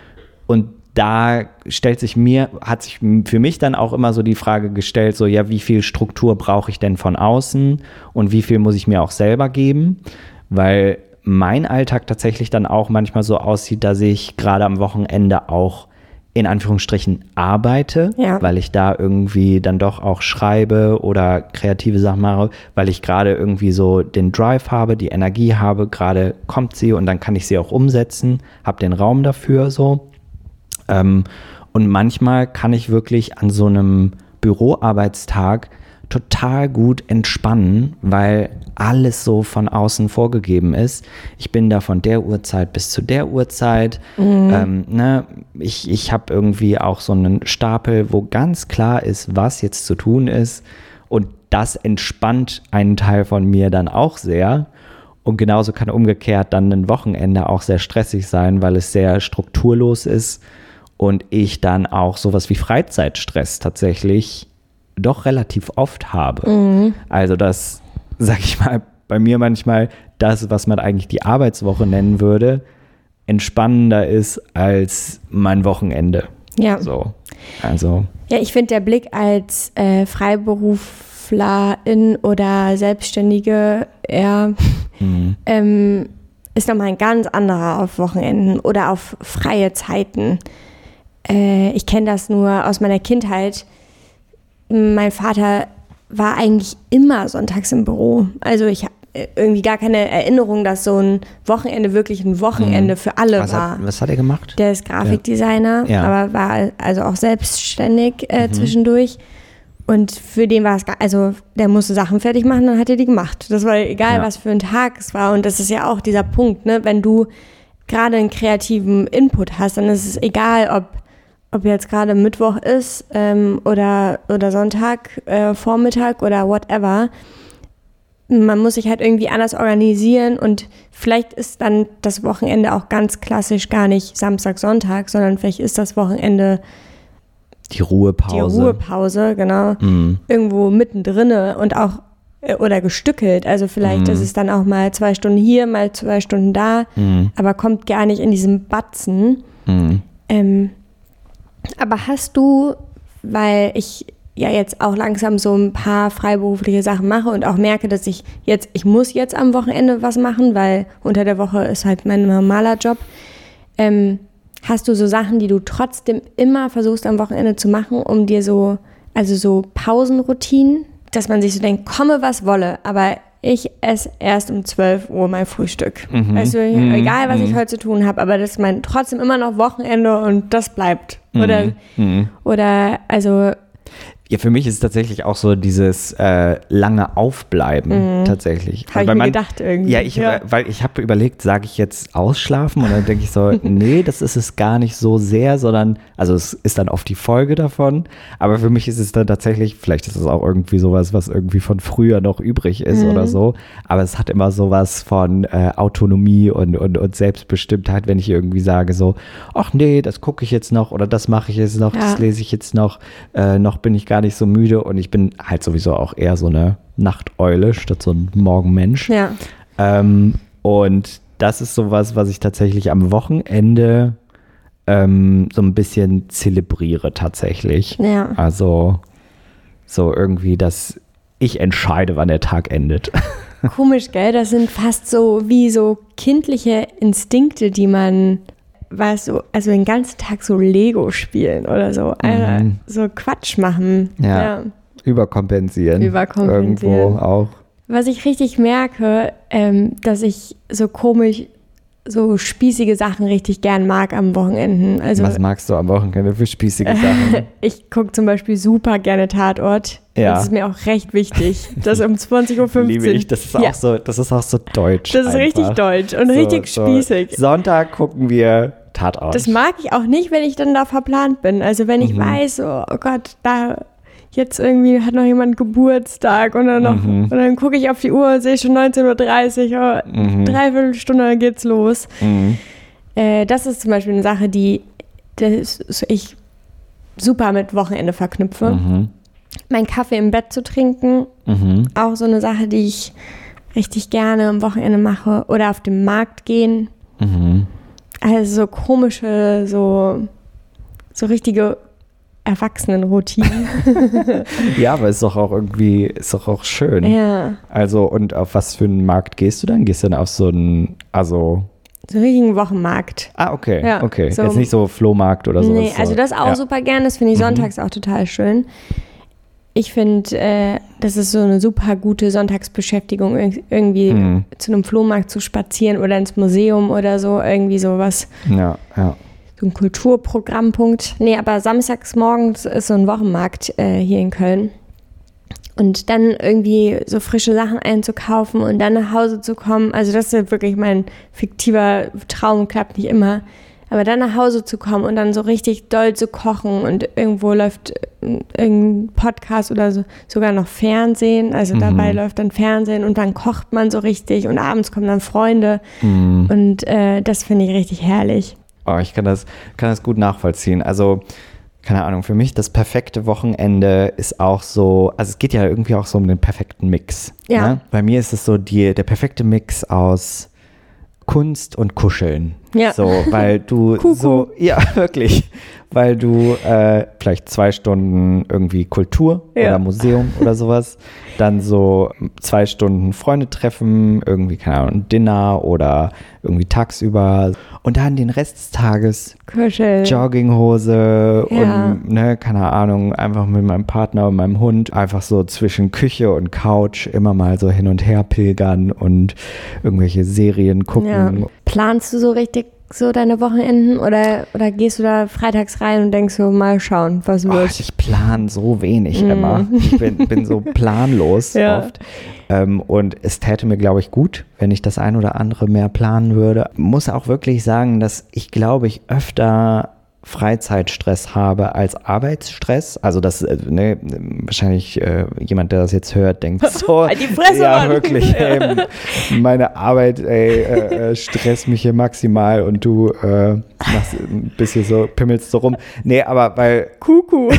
[SPEAKER 1] Und da stellt sich mir, hat sich für mich dann auch immer so die Frage gestellt, so ja, wie viel Struktur brauche ich denn von außen und wie viel muss ich mir auch selber geben? Weil mein Alltag tatsächlich dann auch manchmal so aussieht, dass ich gerade am Wochenende auch in Anführungsstrichen arbeite, ja. weil ich da irgendwie dann doch auch schreibe oder kreative Sachen mache, weil ich gerade irgendwie so den Drive habe, die Energie habe, gerade kommt sie und dann kann ich sie auch umsetzen, habe den Raum dafür so. Ähm, und manchmal kann ich wirklich an so einem Büroarbeitstag total gut entspannen, weil alles so von außen vorgegeben ist. Ich bin da von der Uhrzeit bis zu der Uhrzeit. Mhm. Ähm, ne? Ich, ich habe irgendwie auch so einen Stapel, wo ganz klar ist, was jetzt zu tun ist. Und das entspannt einen Teil von mir dann auch sehr. Und genauso kann umgekehrt dann ein Wochenende auch sehr stressig sein, weil es sehr strukturlos ist. Und ich dann auch sowas wie Freizeitstress tatsächlich doch relativ oft habe. Mhm. Also das, sag ich mal, bei mir manchmal das, was man eigentlich die Arbeitswoche nennen würde, entspannender ist als mein Wochenende. Ja. So, also.
[SPEAKER 2] Ja, ich finde, der Blick als äh, Freiberuflerin oder Selbstständige eher mhm. ähm, ist nochmal ein ganz anderer auf Wochenenden oder auf freie Zeiten. Ich kenne das nur aus meiner Kindheit. Mein Vater war eigentlich immer sonntags im Büro. Also ich habe irgendwie gar keine Erinnerung, dass so ein Wochenende wirklich ein Wochenende mhm. für alle
[SPEAKER 1] was
[SPEAKER 2] war.
[SPEAKER 1] Hat, was hat er gemacht?
[SPEAKER 2] Der ist Grafikdesigner, ja. Ja. aber war also auch selbstständig äh, mhm. zwischendurch. Und für den war es, also der musste Sachen fertig machen, dann hat er die gemacht. Das war egal, ja. was für ein Tag es war. Und das ist ja auch dieser Punkt, ne? Wenn du gerade einen kreativen Input hast, dann ist es egal, ob Ob jetzt gerade Mittwoch ist ähm, oder, oder Sonntag, äh, Vormittag oder whatever. Man muss sich halt irgendwie anders organisieren und vielleicht ist dann das Wochenende auch ganz klassisch gar nicht Samstag, Sonntag, sondern vielleicht ist das Wochenende
[SPEAKER 1] die Ruhepause.
[SPEAKER 2] Die Ruhepause, genau. Mhm. Irgendwo mittendrin und auch äh, oder gestückelt. Also vielleicht mhm. ist es dann auch mal zwei Stunden hier, mal zwei Stunden da, mhm. aber kommt gar nicht in diesem Batzen. Mhm. Ähm, Aber hast du, weil ich ja jetzt auch langsam so ein paar freiberufliche Sachen mache und auch merke, dass ich jetzt, ich muss jetzt am Wochenende was machen, weil unter der Woche ist halt mein normaler Job. Ähm, hast du so Sachen, die du trotzdem immer versuchst am Wochenende zu machen, um dir so, also so Pausenroutinen, dass man sich so denkt, komme was wolle, aber ich esse erst um zwölf Uhr mein Frühstück.
[SPEAKER 1] Mhm.
[SPEAKER 2] Also
[SPEAKER 1] Mhm.
[SPEAKER 2] egal, was
[SPEAKER 1] Mhm.
[SPEAKER 2] ich heute zu tun habe, aber das ist mein trotzdem immer noch Wochenende und das bleibt. Oder,
[SPEAKER 1] Mhm.
[SPEAKER 2] oder also
[SPEAKER 1] Ja, für mich ist es tatsächlich auch so dieses äh, lange Aufbleiben,
[SPEAKER 2] Mhm.
[SPEAKER 1] tatsächlich.
[SPEAKER 2] habe ich
[SPEAKER 1] Weil
[SPEAKER 2] mir
[SPEAKER 1] man-
[SPEAKER 2] gedacht irgendwie.
[SPEAKER 1] Ja, ich,
[SPEAKER 2] ja.
[SPEAKER 1] weil ich habe überlegt, sage ich jetzt ausschlafen und dann denke ich so, nee, das ist es gar nicht so sehr, sondern, also es ist dann oft die Folge davon, aber für mich ist es dann tatsächlich, vielleicht ist es auch irgendwie sowas, was irgendwie von früher noch übrig ist
[SPEAKER 2] Mhm.
[SPEAKER 1] oder so, aber es hat immer sowas von äh, Autonomie und, und, und Selbstbestimmtheit, wenn ich irgendwie sage so, ach nee, das gucke ich jetzt noch oder das mache ich jetzt noch,
[SPEAKER 2] Ja.
[SPEAKER 1] das lese ich jetzt noch, äh, noch bin ich gar nicht so müde und ich bin halt sowieso auch eher so eine Nachteule statt so ein Morgenmensch.
[SPEAKER 2] Ja.
[SPEAKER 1] Ähm, und das ist sowas, was ich tatsächlich am Wochenende ähm, so ein bisschen zelebriere tatsächlich.
[SPEAKER 2] Ja.
[SPEAKER 1] Also so irgendwie, dass ich entscheide, wann der Tag endet.
[SPEAKER 2] Komisch, gell? Das sind fast so wie so kindliche Instinkte, die man, weißt du, also den ganzen Tag so Lego spielen oder so. Alter,
[SPEAKER 1] Mhm.
[SPEAKER 2] so Quatsch machen.
[SPEAKER 1] Ja. Überkompensieren.
[SPEAKER 2] Überkompensieren.
[SPEAKER 1] Irgendwo auch.
[SPEAKER 2] Was ich richtig merke, ähm, dass ich so komisch, so spießige Sachen richtig gern mag am Wochenenden. Also
[SPEAKER 1] Was magst du am Wochenende für spießige Sachen?
[SPEAKER 2] ich gucke zum Beispiel super gerne Tatort.
[SPEAKER 1] Ja.
[SPEAKER 2] Das ist mir auch recht wichtig. Das um zwanzig Uhr fünfzehn.
[SPEAKER 1] Liebe ich. Das ist
[SPEAKER 2] Ja.
[SPEAKER 1] auch so, das ist auch so deutsch.
[SPEAKER 2] Das ist
[SPEAKER 1] einfach.
[SPEAKER 2] richtig deutsch und
[SPEAKER 1] So-
[SPEAKER 2] richtig
[SPEAKER 1] so,
[SPEAKER 2] spießig.
[SPEAKER 1] Sonntag gucken wir Tatort.
[SPEAKER 2] Das mag ich auch nicht, wenn ich dann da verplant bin. Also wenn ich
[SPEAKER 1] Mhm.
[SPEAKER 2] weiß, oh, oh Gott, da jetzt irgendwie hat noch jemand Geburtstag und dann, noch,
[SPEAKER 1] Mhm.
[SPEAKER 2] und dann gucke ich auf die Uhr und sehe schon neunzehn Uhr dreißig, oh,
[SPEAKER 1] Mhm.
[SPEAKER 2] dreiviertel Stunde dann geht's los.
[SPEAKER 1] Mhm.
[SPEAKER 2] Äh, das ist zum Beispiel eine Sache, die das ich super mit Wochenende verknüpfe.
[SPEAKER 1] Mhm.
[SPEAKER 2] Mein Kaffee im Bett zu trinken,
[SPEAKER 1] Mhm.
[SPEAKER 2] auch so eine Sache, die ich richtig gerne am Wochenende mache. Oder auf den Markt gehen.
[SPEAKER 1] Mhm.
[SPEAKER 2] Also so komische, so, so richtige Erwachsenenroutinen.
[SPEAKER 1] Ja, aber ist doch auch irgendwie, ist doch auch schön.
[SPEAKER 2] Ja,
[SPEAKER 1] Also, und auf was für einen Markt gehst du dann? Gehst du dann auf so einen, also,
[SPEAKER 2] so einen richtigen Wochenmarkt.
[SPEAKER 1] ah, okay,
[SPEAKER 2] Ja,
[SPEAKER 1] okay.
[SPEAKER 2] so-
[SPEAKER 1] Jetzt nicht so Flohmarkt oder sowas.
[SPEAKER 2] Nee, also das auch
[SPEAKER 1] ja.
[SPEAKER 2] super gerne. Das finde ich
[SPEAKER 1] Mhm.
[SPEAKER 2] sonntags auch total schön. Ich finde, äh, das ist so eine super gute Sonntagsbeschäftigung, irg- irgendwie
[SPEAKER 1] Mhm.
[SPEAKER 2] zu einem Flohmarkt zu spazieren oder ins Museum oder so, irgendwie sowas.
[SPEAKER 1] Ja, ja.
[SPEAKER 2] So ein Kulturprogrammpunkt. Nee, aber samstags morgens ist so ein Wochenmarkt äh, hier in Köln. Und dann irgendwie so frische Sachen einzukaufen und dann nach Hause zu kommen. Also das ist ja wirklich mein fiktiver Traum, klappt nicht immer. Aber dann nach Hause zu kommen und dann so richtig doll zu kochen und irgendwo läuft äh, irgendein Podcast oder so, sogar noch Fernsehen. Also
[SPEAKER 1] Mhm.
[SPEAKER 2] dabei läuft dann Fernsehen und dann kocht man so richtig und abends kommen dann Freunde.
[SPEAKER 1] Mhm.
[SPEAKER 2] Und äh, das finde ich richtig herrlich.
[SPEAKER 1] Oh, ich kann das, kann das gut nachvollziehen. Also, keine Ahnung, für mich das perfekte Wochenende ist auch so, also es geht ja irgendwie auch so um den perfekten Mix.
[SPEAKER 2] Ja.
[SPEAKER 1] Ne? Bei mir ist es so die, der perfekte Mix aus Kunst und Kuscheln.
[SPEAKER 2] Ja.
[SPEAKER 1] So, weil du
[SPEAKER 2] Kuckuck.
[SPEAKER 1] so, ja, wirklich, weil du äh, vielleicht zwei Stunden irgendwie Kultur
[SPEAKER 2] Ja.
[SPEAKER 1] oder Museum oder sowas, dann so zwei Stunden Freunde treffen, irgendwie, keine Ahnung, Dinner oder irgendwie tagsüber und dann den Rest des Tages
[SPEAKER 2] Kuscheln.
[SPEAKER 1] Jogginghose
[SPEAKER 2] Ja.
[SPEAKER 1] und, ne, keine Ahnung, einfach mit meinem Partner und meinem Hund einfach so zwischen Küche und Couch immer mal so hin und her pilgern und irgendwelche Serien gucken.
[SPEAKER 2] Ja. Planst du so richtig so deine Wochenenden oder, oder gehst du da freitags rein und denkst so, mal schauen, was
[SPEAKER 1] Oh,
[SPEAKER 2] wird?
[SPEAKER 1] ich plan so wenig
[SPEAKER 2] Mm.
[SPEAKER 1] immer. Ich bin, bin so planlos
[SPEAKER 2] Ja.
[SPEAKER 1] oft. Ähm, und es täte mir, glaube ich, gut, wenn ich das ein oder andere mehr planen würde. Muss auch wirklich sagen, dass ich, glaube ich, öfter Freizeitstress habe als Arbeitsstress. Also das, äh, ne, wahrscheinlich äh, jemand, der das jetzt hört, denkt so,
[SPEAKER 2] Halt die Fresse,
[SPEAKER 1] ja
[SPEAKER 2] Mann.
[SPEAKER 1] wirklich, ey, meine Arbeit, ey, äh, äh, stresst mich hier maximal und du äh, machst ein bisschen so, pimmelst so rum. Nee, aber weil
[SPEAKER 2] Kuckuck.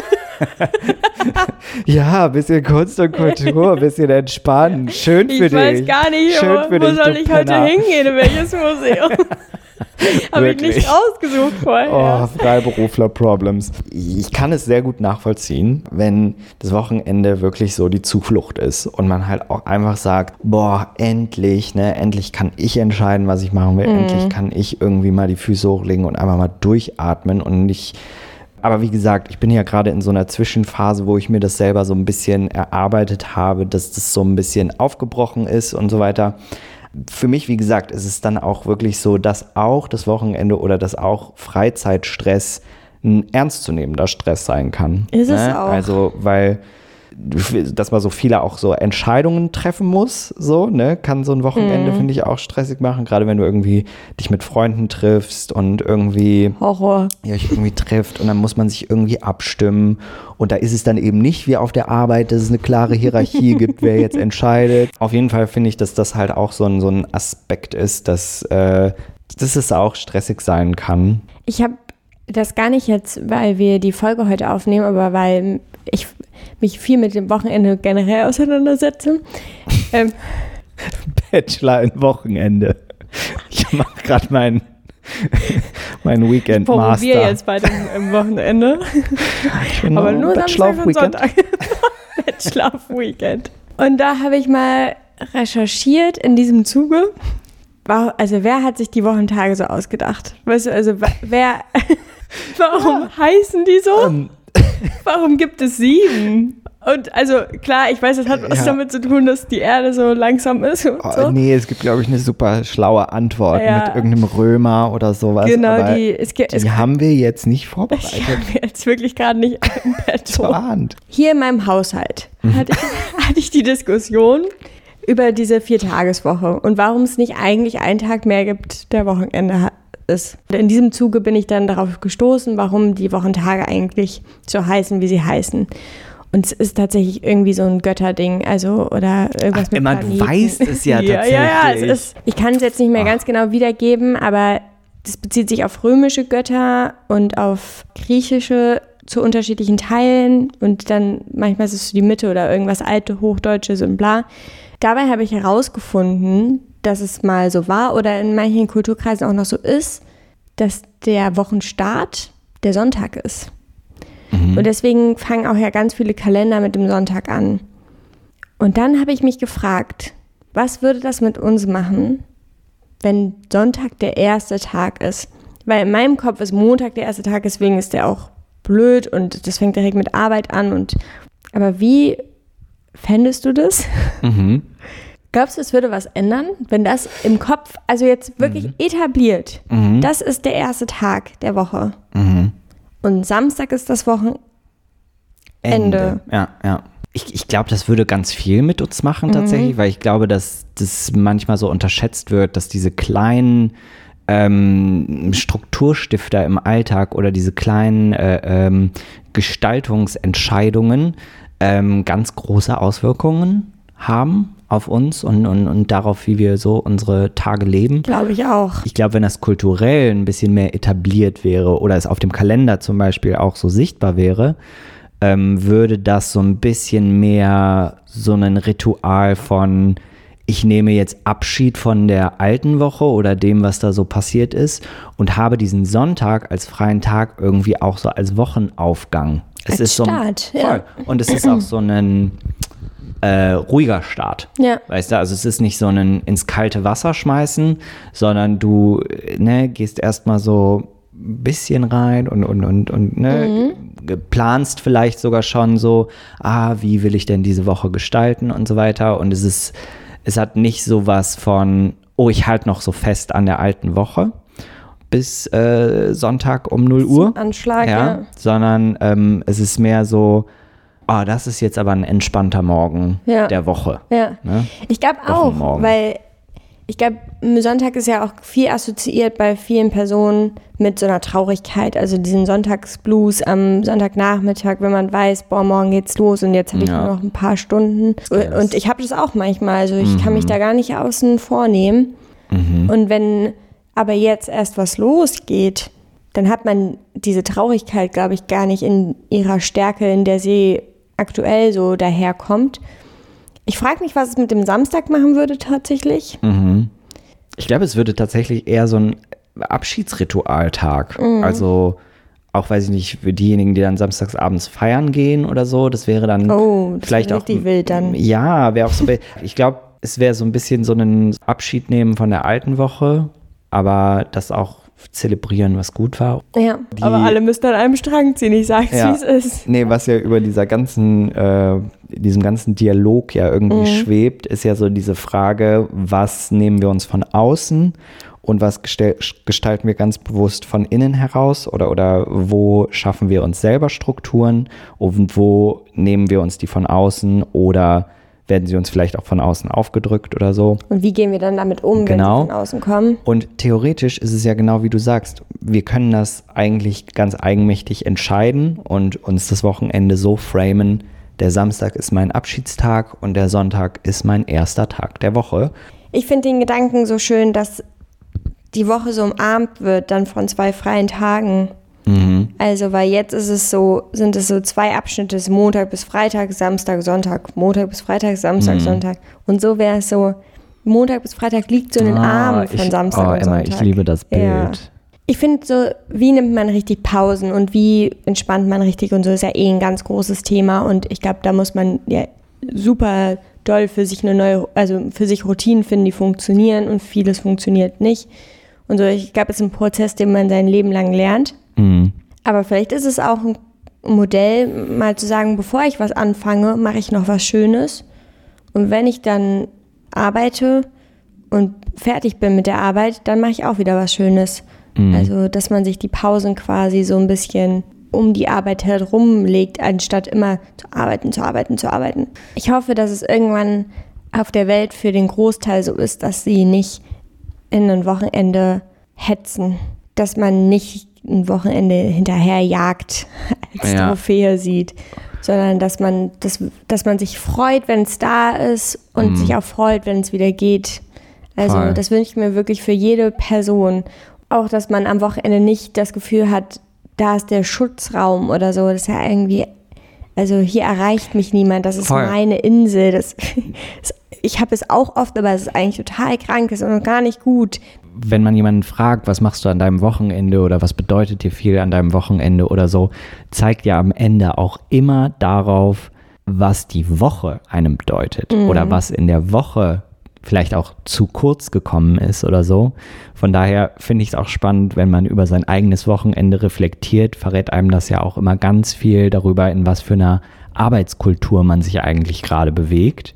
[SPEAKER 1] ja, ein bisschen Kunst und Kultur, ein bisschen entspannen. Schön für
[SPEAKER 2] Ich
[SPEAKER 1] dich.
[SPEAKER 2] weiß gar nicht,
[SPEAKER 1] Schön
[SPEAKER 2] wo,
[SPEAKER 1] für
[SPEAKER 2] wo
[SPEAKER 1] dich,
[SPEAKER 2] soll
[SPEAKER 1] du
[SPEAKER 2] ich heute
[SPEAKER 1] Penner.
[SPEAKER 2] hingehen, in welches Museum? Habe ich
[SPEAKER 1] Wirklich.
[SPEAKER 2] nicht ausgesucht vorher.
[SPEAKER 1] Oh, Freiberufler-Problems. Ich kann es sehr gut nachvollziehen, wenn das Wochenende wirklich so die Zuflucht ist und man halt auch einfach sagt, boah, endlich, ne, endlich kann ich entscheiden, was ich machen will.
[SPEAKER 2] Mhm.
[SPEAKER 1] Endlich kann ich irgendwie mal die Füße hochlegen und einfach mal durchatmen und nicht Aber wie gesagt, ich bin ja gerade in so einer Zwischenphase, wo ich mir das selber so ein bisschen erarbeitet habe, dass das so ein bisschen aufgebrochen ist und so weiter. Für mich, wie gesagt, ist es dann auch wirklich so, dass auch das Wochenende oder dass auch Freizeitstress ein ernstzunehmender Stress sein kann.
[SPEAKER 2] Ist es
[SPEAKER 1] ne?
[SPEAKER 2] auch.
[SPEAKER 1] Also, weil dass man so viele auch so Entscheidungen treffen muss, so, ne, kann so ein Wochenende, mhm. finde ich, auch stressig machen, gerade wenn du irgendwie dich mit Freunden triffst und irgendwie
[SPEAKER 2] Horror.
[SPEAKER 1] Ja, euch irgendwie trifft und dann muss man sich irgendwie abstimmen und da ist es dann eben nicht wie auf der Arbeit, dass es eine klare Hierarchie gibt, wer jetzt entscheidet. Auf jeden Fall finde ich, dass das halt auch so ein, so ein Aspekt ist, dass, äh, dass es auch stressig sein kann.
[SPEAKER 2] Ich habe das gar nicht jetzt, weil wir die Folge heute aufnehmen, aber weil ich mich viel mit dem Wochenende generell auseinandersetze. ähm,
[SPEAKER 1] Bachelor im Wochenende. Ich mache gerade mein, mein Weekend Master.
[SPEAKER 2] Ich promoviere jetzt bald im, im Wochenende.
[SPEAKER 1] Genau,
[SPEAKER 2] aber nur
[SPEAKER 1] Bachelor
[SPEAKER 2] Samstag und Sonntag. Bachelor auf Weekend. Und da habe ich mal recherchiert in diesem Zuge. Also wer hat sich die Wochentage so ausgedacht? Weißt du, also wer, warum ja. heißen die so? Um. Warum gibt es sieben? Und also klar, ich weiß, das hat was ja. damit zu tun, dass die Erde so langsam ist. Und
[SPEAKER 1] oh,
[SPEAKER 2] so.
[SPEAKER 1] Nee, es gibt, glaube ich, eine super schlaue Antwort
[SPEAKER 2] ja.
[SPEAKER 1] mit irgendeinem Römer oder sowas.
[SPEAKER 2] Genau,
[SPEAKER 1] aber
[SPEAKER 2] die, es gibt,
[SPEAKER 1] die
[SPEAKER 2] es
[SPEAKER 1] haben wir jetzt nicht vorbereitet.
[SPEAKER 2] Ich habe jetzt wirklich gerade nicht im Bett.
[SPEAKER 1] Zur Hand.
[SPEAKER 2] Hier in meinem Haushalt mhm. hatte, ich, hatte ich die Diskussion über diese Viertageswoche und warum es nicht eigentlich einen Tag mehr gibt, der Wochenende hat. Ist. In diesem Zuge bin ich dann darauf gestoßen, warum die Wochentage eigentlich so heißen, wie sie heißen. Und es ist tatsächlich irgendwie so ein Götterding, also oder irgendwas
[SPEAKER 1] Ach,
[SPEAKER 2] mit
[SPEAKER 1] Emma,
[SPEAKER 2] Planeten.
[SPEAKER 1] du weißt es ja,
[SPEAKER 2] ja
[SPEAKER 1] tatsächlich.
[SPEAKER 2] Ja, ja, es ist, ich kann es jetzt nicht mehr Ach. ganz genau wiedergeben, aber das bezieht sich auf römische Götter und auf griechische zu unterschiedlichen Teilen und dann manchmal ist es so die Mitte oder irgendwas alte, hochdeutsches und bla. Dabei habe ich herausgefunden, dass es mal so war oder in manchen Kulturkreisen auch noch so ist, dass der Wochenstart der Sonntag ist. Mhm. Und deswegen fangen auch ja ganz viele Kalender mit dem Sonntag an. Und dann habe ich mich gefragt, was würde das mit uns machen, wenn Sonntag der erste Tag ist? Weil in meinem Kopf ist Montag der erste Tag, deswegen ist der auch blöd und das fängt direkt mit Arbeit an. Und aber wie fändest du das? Mhm. Glaubst du, es würde was ändern, wenn das im Kopf, also jetzt wirklich mhm. etabliert, mhm. das ist der erste Tag der Woche mhm. und Samstag ist das Wochenende?
[SPEAKER 1] Ende. Ja, ja. Ich, ich glaube, das würde ganz viel mit uns machen tatsächlich, mhm. weil ich glaube, dass das manchmal so unterschätzt wird, dass diese kleinen ähm, Strukturstifter im Alltag oder diese kleinen äh, ähm, Gestaltungsentscheidungen ähm, ganz große Auswirkungen haben auf uns und, und, und darauf, wie wir so unsere Tage leben.
[SPEAKER 2] Glaube ich auch.
[SPEAKER 1] Ich glaube, wenn das kulturell ein bisschen mehr etabliert wäre oder es auf dem Kalender zum Beispiel auch so sichtbar wäre, ähm, würde das so ein bisschen mehr so ein Ritual von ich nehme jetzt Abschied von der alten Woche oder dem, was da so passiert ist und habe diesen Sonntag als freien Tag irgendwie auch so als Wochenaufgang. Es
[SPEAKER 2] als
[SPEAKER 1] ist so
[SPEAKER 2] Start,
[SPEAKER 1] ein,
[SPEAKER 2] ja.
[SPEAKER 1] voll. Und es ist auch so ein Äh, ruhiger Start.
[SPEAKER 2] Ja.
[SPEAKER 1] Weißt du, also es ist nicht so ein ins kalte Wasser schmeißen, sondern du ne, gehst erstmal so ein bisschen rein und, und, und, und ne, mhm. planst vielleicht sogar schon so, ah, wie will ich denn diese Woche gestalten und so weiter. Und es ist, es hat nicht so was von, oh, ich halte noch so fest an der alten Woche bis äh, Sonntag um null Uhr.
[SPEAKER 2] Anschlag,
[SPEAKER 1] ja.
[SPEAKER 2] ja.
[SPEAKER 1] Sondern ähm, es ist mehr so, oh, das ist jetzt aber ein entspannter Morgen
[SPEAKER 2] ja.
[SPEAKER 1] der Woche.
[SPEAKER 2] Ja.
[SPEAKER 1] Ne?
[SPEAKER 2] Ich glaube auch, weil ich glaube, Sonntag ist ja auch viel assoziiert bei vielen Personen mit so einer Traurigkeit. Also diesen Sonntagsblues am Sonntagnachmittag, wenn man weiß, boah, morgen geht's los und jetzt habe ich ja. nur noch ein paar Stunden. Yes. Und ich habe das auch manchmal. Also ich mhm. kann mich da gar nicht außen vornehmen. Mhm. Und wenn aber jetzt erst was losgeht, dann hat man diese Traurigkeit, glaube ich, gar nicht in ihrer Stärke, in der sie aktuell so daherkommt. Ich frage mich, was es mit dem Samstag machen würde tatsächlich.
[SPEAKER 1] Mhm. Ich glaube, es würde tatsächlich eher so ein Abschiedsritualtag. Mhm. Also auch, weiß ich nicht, für diejenigen, die dann samstags abends feiern gehen oder so, das wäre dann
[SPEAKER 2] oh, das
[SPEAKER 1] vielleicht auch
[SPEAKER 2] richtig wild dann.
[SPEAKER 1] Ja, wäre auch so. Ich glaube, es wäre so ein bisschen so ein Abschied nehmen von der alten Woche, aber das auch zelebrieren, was gut war.
[SPEAKER 2] Ja,
[SPEAKER 1] Die,
[SPEAKER 2] aber alle müssen an einem Strang ziehen, ich sag's,
[SPEAKER 1] ja,
[SPEAKER 2] wie es ist.
[SPEAKER 1] Nee, was ja über dieser ganzen, äh, diesem ganzen Dialog ja irgendwie mhm. schwebt, ist ja so diese Frage, was nehmen wir uns von außen und was gestell, gestalten wir ganz bewusst von innen heraus oder, oder wo schaffen wir uns selber Strukturen und wo nehmen wir uns die von außen oder werden sie uns vielleicht auch von außen aufgedrückt oder so.
[SPEAKER 2] Und wie gehen wir dann damit um,
[SPEAKER 1] genau.
[SPEAKER 2] wenn sie von außen kommen?
[SPEAKER 1] Und theoretisch ist es ja genau wie du sagst, wir können das eigentlich ganz eigenmächtig entscheiden und uns das Wochenende so framen, der Samstag ist mein Abschiedstag und der Sonntag ist mein erster Tag der Woche.
[SPEAKER 2] Ich finde den Gedanken so schön, dass die Woche so umarmt wird dann von zwei freien Tagen. Mhm. Also, weil jetzt ist es so, sind es so zwei Abschnitte, Montag bis Freitag, Samstag, Sonntag, Montag bis Freitag, Samstag, mhm. Sonntag. Und so wäre es so, Montag bis Freitag liegt so in den ah, Armen von
[SPEAKER 1] ich,
[SPEAKER 2] Samstag
[SPEAKER 1] oh,
[SPEAKER 2] und
[SPEAKER 1] Emma,
[SPEAKER 2] Sonntag.
[SPEAKER 1] Ich liebe das Bild.
[SPEAKER 2] Ja. Ich finde so, wie nimmt man richtig Pausen und wie entspannt man richtig und so ist ja eh ein ganz großes Thema und ich glaube, da muss man ja super doll für sich eine neue, also für sich Routinen finden, die funktionieren und vieles funktioniert nicht. Und so, ich glaube, es ist ein Prozess, den man sein Leben lang lernt. Mhm. Aber vielleicht ist es auch ein Modell, mal zu sagen, bevor ich was anfange, mache ich noch was Schönes. Und wenn ich dann arbeite und fertig bin mit der Arbeit, dann mache ich auch wieder was Schönes. Mhm. Also, dass man sich die Pausen quasi so ein bisschen um die Arbeit herumlegt, anstatt immer zu arbeiten, zu arbeiten, zu arbeiten. Ich hoffe, dass es irgendwann auf der Welt für den Großteil so ist, dass sie nicht in ein Wochenende hetzen, dass man nicht ein Wochenende hinterherjagt, als ja. Trophäe sieht, sondern dass man, dass, dass man sich freut, wenn es da ist und mm. sich auch freut, wenn es wieder geht. Also Voll. Das wünsche ich mir wirklich für jede Person. Auch, dass man am Wochenende nicht das Gefühl hat, da ist der Schutzraum oder so. Das ist ja irgendwie, also hier erreicht mich niemand, das ist Voll. Meine Insel. Das, das, ich habe es auch oft, aber es ist eigentlich total krank, es ist noch gar nicht gut.
[SPEAKER 1] Wenn man jemanden fragt, was machst du an deinem Wochenende oder was bedeutet dir viel an deinem Wochenende oder so, zeigt ja am Ende auch immer darauf, was die Woche einem bedeutet mhm. oder was in der Woche vielleicht auch zu kurz gekommen ist oder so. Von daher finde ich es auch spannend, wenn man über sein eigenes Wochenende reflektiert, verrät einem das ja auch immer ganz viel darüber, in was für einer Arbeitskultur man sich eigentlich gerade bewegt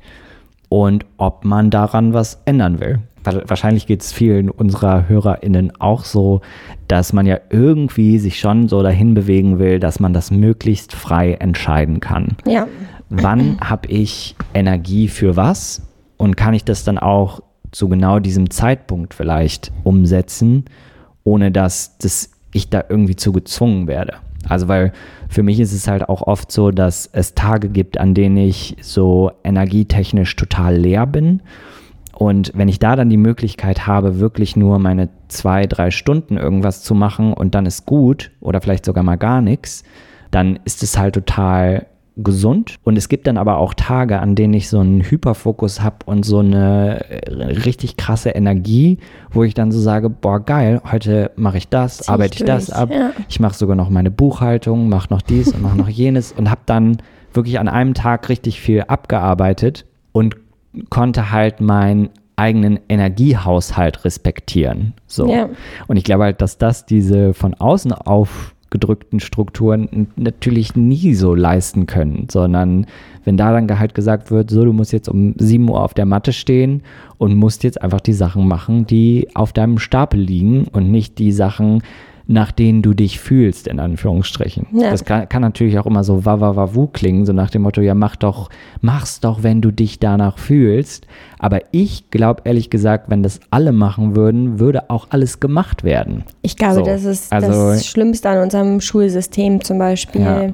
[SPEAKER 1] und ob man daran was ändern will. Wahrscheinlich geht es vielen unserer HörerInnen auch so, dass man ja irgendwie sich schon so dahin bewegen will, dass man das möglichst frei entscheiden kann.
[SPEAKER 2] Ja.
[SPEAKER 1] Wann habe ich Energie für was? Und kann ich das dann auch zu genau diesem Zeitpunkt vielleicht umsetzen, ohne dass das ich da irgendwie zu gezwungen werde? Also weil für mich ist es halt auch oft so, dass es Tage gibt, an denen ich so energietechnisch total leer bin. Und wenn ich da dann die Möglichkeit habe, wirklich nur meine zwei, drei Stunden irgendwas zu machen und dann ist gut oder vielleicht sogar mal gar nichts, dann ist es halt total gesund. Und es gibt dann aber auch Tage, an denen ich so einen Hyperfokus habe und so eine richtig krasse Energie, wo ich dann so sage, boah geil, heute mache ich das, Zieh arbeite ich, ich das ab, ja. Ich mache sogar noch meine Buchhaltung, mache noch dies und mache noch jenes und habe dann wirklich an einem Tag richtig viel abgearbeitet und konnte halt meinen eigenen Energiehaushalt respektieren. So. Ja. Und ich glaube halt, dass das diese von außen aufgedrückten Strukturen natürlich nie so leisten können, sondern wenn da dann halt gesagt wird, so, du musst jetzt um sieben Uhr auf der Matte stehen und musst jetzt einfach die Sachen machen, die auf deinem Stapel liegen und nicht die Sachen, nach denen du dich fühlst, in Anführungsstrichen. Ja. Das kann, kann natürlich auch immer so wawawawu klingen, so nach dem Motto, ja mach doch, mach's doch, wenn du dich danach fühlst. Aber ich glaube ehrlich gesagt, wenn das alle machen würden, würde auch alles gemacht werden.
[SPEAKER 2] Ich glaube, so. Das ist also, das Schlimmste an unserem Schulsystem zum Beispiel. Ja.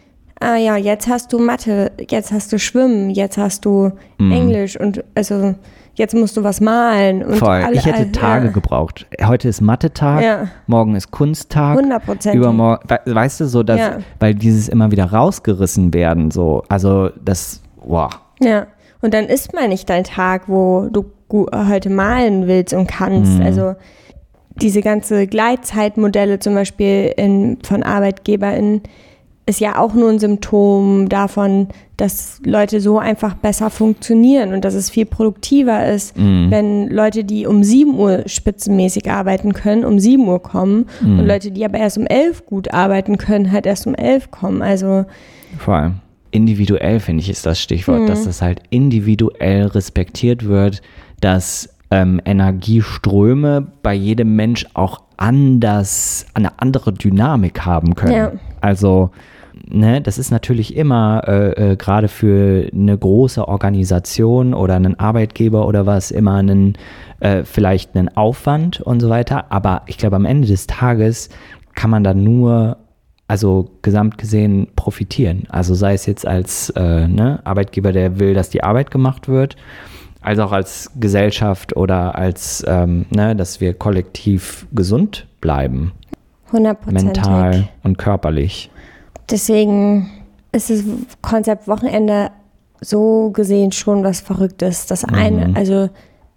[SPEAKER 2] Ah ja, jetzt hast du Mathe, jetzt hast du Schwimmen, jetzt hast du mm. Englisch und also jetzt musst du was malen. Und
[SPEAKER 1] Voll.
[SPEAKER 2] Alle,
[SPEAKER 1] ich hätte Tage ja. gebraucht. Heute ist Mathe-Tag, ja. morgen ist Kunsttag.
[SPEAKER 2] hundert Prozent.
[SPEAKER 1] Übermorgen, weißt du, so, dass, ja. weil dieses immer wieder rausgerissen werden, so, also das, wow.
[SPEAKER 2] Ja, und dann ist mal nicht dein Tag, wo du heute malen willst und kannst, mhm. also diese ganze Gleitzeitmodelle zum Beispiel in, von ArbeitgeberInnen, ist ja auch nur ein Symptom davon, dass Leute so einfach besser funktionieren und dass es viel produktiver ist, mm. wenn Leute, die um sieben Uhr spitzenmäßig arbeiten können, um sieben Uhr kommen mm. und Leute, die aber erst um elf gut arbeiten können, halt erst um elf kommen. Also
[SPEAKER 1] vor allem individuell, finde ich, ist das Stichwort, mm. dass das halt individuell respektiert wird, dass ähm, Energieströme bei jedem Mensch auch anders, eine andere Dynamik haben können.
[SPEAKER 2] Ja.
[SPEAKER 1] Also Ne, das ist natürlich immer äh, äh, gerade für eine große Organisation oder einen Arbeitgeber oder was immer einen, äh, vielleicht einen Aufwand und so weiter. Aber ich glaube, am Ende des Tages kann man da nur, also gesamt gesehen, profitieren. Also sei es jetzt als äh, ne, Arbeitgeber, der will, dass die Arbeit gemacht wird, als auch als Gesellschaft oder als, ähm, ne, dass wir kollektiv gesund bleiben.
[SPEAKER 2] hundertprozentig.
[SPEAKER 1] Mental und körperlich.
[SPEAKER 2] Deswegen ist das Konzept Wochenende so gesehen schon was Verrücktes. Dass eine, mhm. also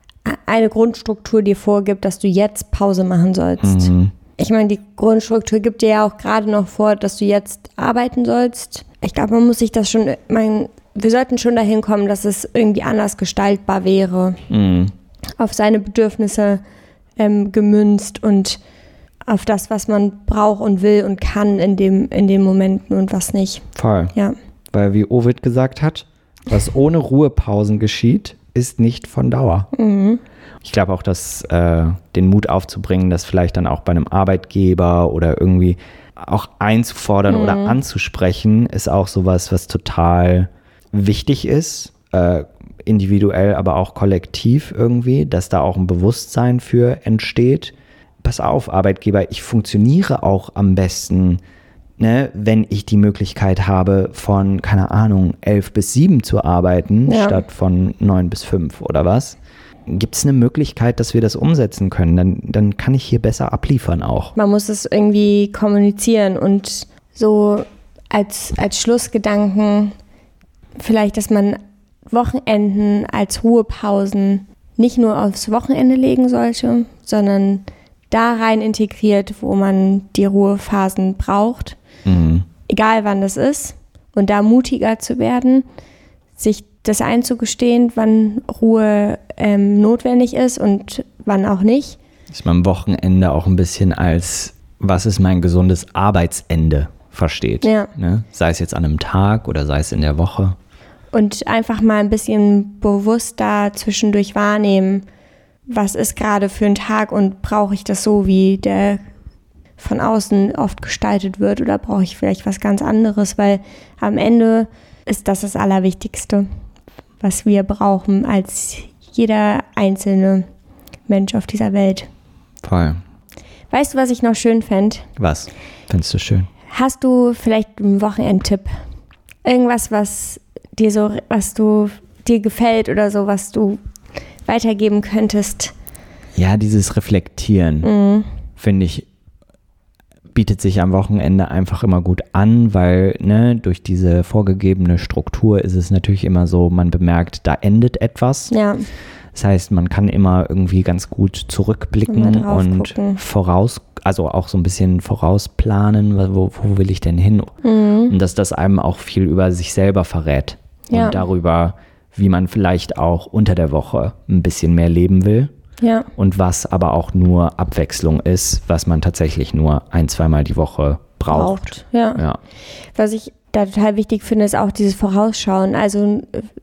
[SPEAKER 2] eine Grundstruktur dir vorgibt, dass du jetzt Pause machen sollst. Mhm. Ich meine, die Grundstruktur gibt dir ja auch gerade noch vor, dass du jetzt arbeiten sollst. Ich glaube, man muss sich das schon, mein, wir sollten schon dahin kommen, dass es irgendwie anders gestaltbar wäre. Mhm. Auf seine Bedürfnisse ähm, gemünzt und auf das, was man braucht und will und kann in dem, in den Momenten und was nicht.
[SPEAKER 1] Voll.
[SPEAKER 2] Ja.
[SPEAKER 1] Weil wie Ovid gesagt hat, was ohne Ruhepausen geschieht, ist nicht von Dauer. Mhm. Ich glaube auch, dass äh, den Mut aufzubringen, das vielleicht dann auch bei einem Arbeitgeber oder irgendwie auch einzufordern mhm. oder anzusprechen, ist auch sowas, was total wichtig ist, äh, individuell, aber auch kollektiv irgendwie, dass da auch ein Bewusstsein für entsteht. Pass auf, Arbeitgeber, ich funktioniere auch am besten, ne, wenn ich die Möglichkeit habe, von, keine Ahnung, elf bis sieben zu arbeiten, ja. statt von neun bis fünf oder was. Gibt es eine Möglichkeit, dass wir das umsetzen können? Dann, dann kann ich hier besser abliefern auch.
[SPEAKER 2] Man muss es irgendwie kommunizieren und so als, als Schlussgedanken vielleicht, dass man Wochenenden als Ruhepausen nicht nur aufs Wochenende legen sollte, sondern da rein integriert, wo man die Ruhephasen braucht, mhm. egal wann das ist, und da mutiger zu werden, sich das einzugestehen, wann Ruhe ähm, notwendig ist und wann auch nicht.
[SPEAKER 1] Dass man am Wochenende auch ein bisschen als, was ist mein gesundes Arbeitsende versteht.
[SPEAKER 2] Ja.
[SPEAKER 1] Ne? Sei es jetzt an einem Tag oder sei es in der Woche.
[SPEAKER 2] Und einfach mal ein bisschen bewusster zwischendurch wahrnehmen, was ist gerade für ein Tag und brauche ich das so, wie der von außen oft gestaltet wird, oder brauche ich vielleicht was ganz anderes, weil am Ende ist das das Allerwichtigste, was wir brauchen als jeder einzelne Mensch auf dieser Welt.
[SPEAKER 1] Voll.
[SPEAKER 2] Weißt du, was ich noch schön fände?
[SPEAKER 1] Was findest du schön?
[SPEAKER 2] Hast du vielleicht einen Wochenendtipp? Irgendwas, was dir so, was du dir gefällt oder so, was du weitergeben könntest?
[SPEAKER 1] Ja, dieses Reflektieren, mhm. finde ich, bietet sich am Wochenende einfach immer gut an, weil ne, durch diese vorgegebene Struktur ist es natürlich immer so, man bemerkt, da endet etwas.
[SPEAKER 2] Ja.
[SPEAKER 1] Das heißt, man kann immer irgendwie ganz gut zurückblicken und gucken. voraus, also auch so ein bisschen vorausplanen, wo, wo will ich denn hin? Mhm. Und dass das einem auch viel über sich selber verrät
[SPEAKER 2] ja.
[SPEAKER 1] und darüber, wie man vielleicht auch unter der Woche ein bisschen mehr leben will.
[SPEAKER 2] Ja.
[SPEAKER 1] Und was aber auch nur Abwechslung ist, was man tatsächlich nur ein-, zweimal die Woche braucht.
[SPEAKER 2] braucht. Ja.
[SPEAKER 1] Ja.
[SPEAKER 2] Was ich da total wichtig finde, ist auch dieses Vorausschauen. Also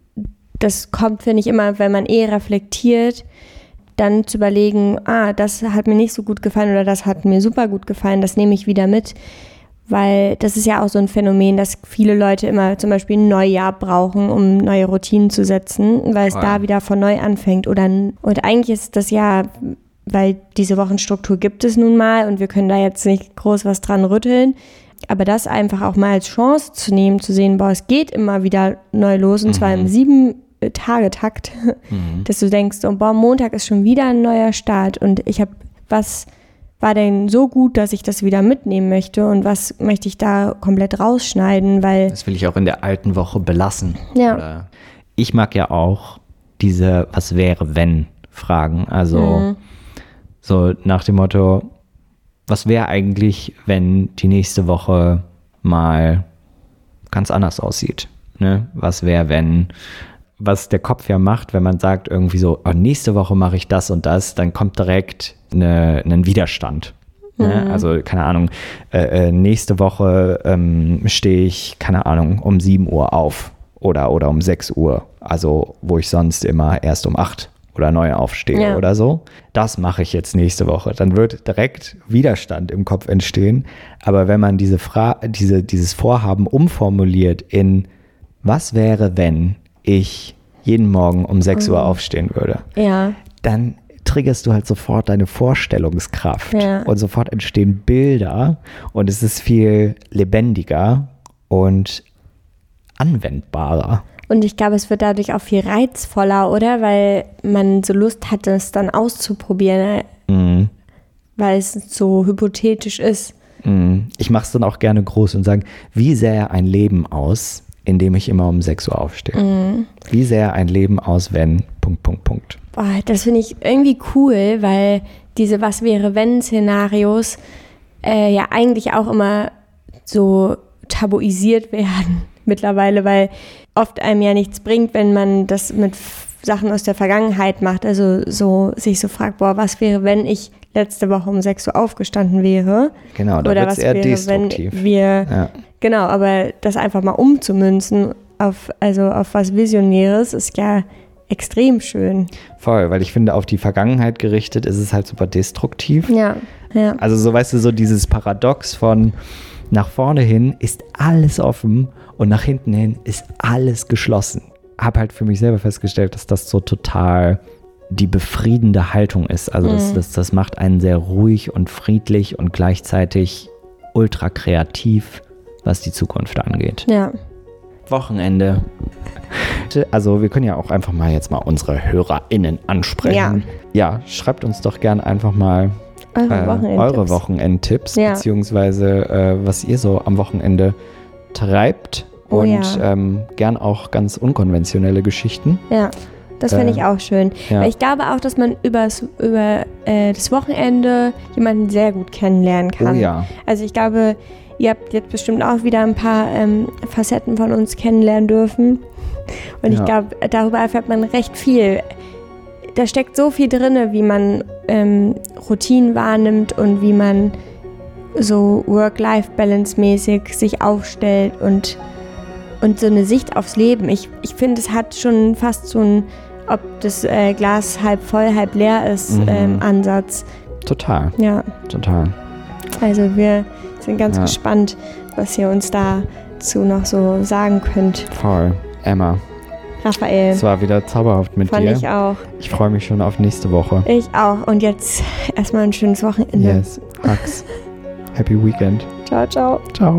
[SPEAKER 2] das kommt, finde ich, immer, wenn man eh reflektiert, dann zu überlegen, ah, das hat mir nicht so gut gefallen oder das hat mir super gut gefallen, das nehme ich wieder mit. Weil das ist ja auch so ein Phänomen, dass viele Leute immer zum Beispiel ein Neujahr brauchen, um neue Routinen zu setzen, weil es oh ja. da wieder von neu anfängt. Oder, und eigentlich ist das ja, weil diese Wochenstruktur gibt es nun mal und wir können da jetzt nicht groß was dran rütteln, aber das einfach auch mal als Chance zu nehmen, zu sehen, boah, es geht immer wieder neu los und mhm. zwar im sieben-Tage-Takt, mhm. dass du denkst, oh, boah, Montag ist schon wieder ein neuer Start und ich habe was war denn so gut, dass ich das wieder mitnehmen möchte und was möchte ich da komplett rausschneiden, weil...
[SPEAKER 1] Das will ich auch in der alten Woche belassen.
[SPEAKER 2] Ja.
[SPEAKER 1] Oder ich mag ja auch diese was wäre, wenn Fragen. Also mhm. so nach dem Motto, was wäre eigentlich, wenn die nächste Woche mal ganz anders aussieht. Ne? Was wäre, wenn, was der Kopf ja macht, wenn man sagt irgendwie so, oh, nächste Woche mache ich das und das, dann kommt direkt eine, ein Widerstand. Mhm. Ne? Also, keine Ahnung, äh, nächste Woche ähm, stehe ich, keine Ahnung, um sieben Uhr auf oder, oder um sechs Uhr. Also, wo ich sonst immer erst um acht oder neun aufstehe ja. oder so. Das mache ich jetzt nächste Woche. Dann wird direkt Widerstand im Kopf entstehen. Aber wenn man diese Fra- diese, dieses Vorhaben umformuliert in was wäre, wenn ich jeden Morgen um sechs Uhr aufstehen würde,
[SPEAKER 2] ja.
[SPEAKER 1] dann triggerst du halt sofort deine Vorstellungskraft
[SPEAKER 2] ja.
[SPEAKER 1] und sofort entstehen Bilder und es ist viel lebendiger und anwendbarer.
[SPEAKER 2] Und ich glaube, es wird dadurch auch viel reizvoller, oder? Weil man so Lust hat, es dann auszuprobieren,
[SPEAKER 1] Mhm.
[SPEAKER 2] weil es so hypothetisch ist.
[SPEAKER 1] Mhm. Ich mache es dann auch gerne groß und sage, wie sähe ein Leben aus, in dem ich immer um sechs Uhr aufstehe?
[SPEAKER 2] Mhm.
[SPEAKER 1] Wie sähe ein Leben aus, wenn, Punkt, Punkt, Punkt.
[SPEAKER 2] Boah, das finde ich irgendwie cool, weil diese Was-wäre-wenn-Szenarios äh, ja eigentlich auch immer so tabuisiert werden mittlerweile, weil oft einem ja nichts bringt, wenn man das mit F- Sachen aus der Vergangenheit macht. Also so sich so fragt, boah, was wäre, wenn ich letzte Woche um sechs Uhr aufgestanden wäre?
[SPEAKER 1] Genau, da wird es eher
[SPEAKER 2] wäre,
[SPEAKER 1] destruktiv.
[SPEAKER 2] Wenn wir,
[SPEAKER 1] ja.
[SPEAKER 2] Genau, aber das einfach mal umzumünzen auf, also auf was Visionäres ist ja extrem schön.
[SPEAKER 1] Voll, weil ich finde, auf die Vergangenheit gerichtet ist es halt super destruktiv.
[SPEAKER 2] Ja, ja.
[SPEAKER 1] Also so, weißt du, so dieses Paradox von nach vorne hin ist alles offen und nach hinten hin ist alles geschlossen. Habe halt für mich selber festgestellt, dass das so total die befriedende Haltung ist. Also das,
[SPEAKER 2] Mhm.
[SPEAKER 1] das, das macht einen sehr ruhig und friedlich und gleichzeitig ultra kreativ, was die Zukunft angeht.
[SPEAKER 2] Ja.
[SPEAKER 1] Wochenende. Also wir können ja auch einfach mal jetzt mal unsere HörerInnen ansprechen. Ja, ja, schreibt uns doch gern einfach mal
[SPEAKER 2] Eure
[SPEAKER 1] äh,
[SPEAKER 2] Wochenendtipps.
[SPEAKER 1] eure Wochenendtipps,
[SPEAKER 2] Ja.
[SPEAKER 1] beziehungsweise äh, was ihr so am Wochenende treibt
[SPEAKER 2] Oh
[SPEAKER 1] und
[SPEAKER 2] ja.
[SPEAKER 1] ähm, gern auch ganz unkonventionelle Geschichten.
[SPEAKER 2] Ja, das finde ich
[SPEAKER 1] Äh,
[SPEAKER 2] auch schön.
[SPEAKER 1] ja.
[SPEAKER 2] Weil ich glaube auch, dass man übers, über äh, das Wochenende jemanden sehr gut kennenlernen
[SPEAKER 1] Oh
[SPEAKER 2] kann.
[SPEAKER 1] ja,
[SPEAKER 2] Also ich glaube, ihr habt jetzt bestimmt auch wieder ein paar ähm, Facetten von uns kennenlernen dürfen. Und ich
[SPEAKER 1] Ja.
[SPEAKER 2] glaube, darüber erfährt man recht viel. Da steckt so viel drin, wie man ähm, Routinen wahrnimmt und wie man so Work-Life-Balance-mäßig sich aufstellt und, und so eine Sicht aufs Leben. Ich, ich finde, es hat schon fast so ein, ob das äh, Glas halb voll, halb leer ist,
[SPEAKER 1] Mhm.
[SPEAKER 2] ähm, Ansatz.
[SPEAKER 1] total,
[SPEAKER 2] Ja,
[SPEAKER 1] total.
[SPEAKER 2] also wir sind ganz
[SPEAKER 1] Ja.
[SPEAKER 2] gespannt, was ihr uns dazu noch so sagen könnt.
[SPEAKER 1] Voll. Emma,
[SPEAKER 2] Raphael,
[SPEAKER 1] es war wieder zauberhaft mit
[SPEAKER 2] fand
[SPEAKER 1] dir.
[SPEAKER 2] ich auch.
[SPEAKER 1] Ich freue mich schon auf nächste Woche.
[SPEAKER 2] Ich auch. Und jetzt erstmal ein schönes Wochenende.
[SPEAKER 1] Yes, Hugs. Happy Weekend.
[SPEAKER 2] Ciao, ciao.
[SPEAKER 1] Ciao.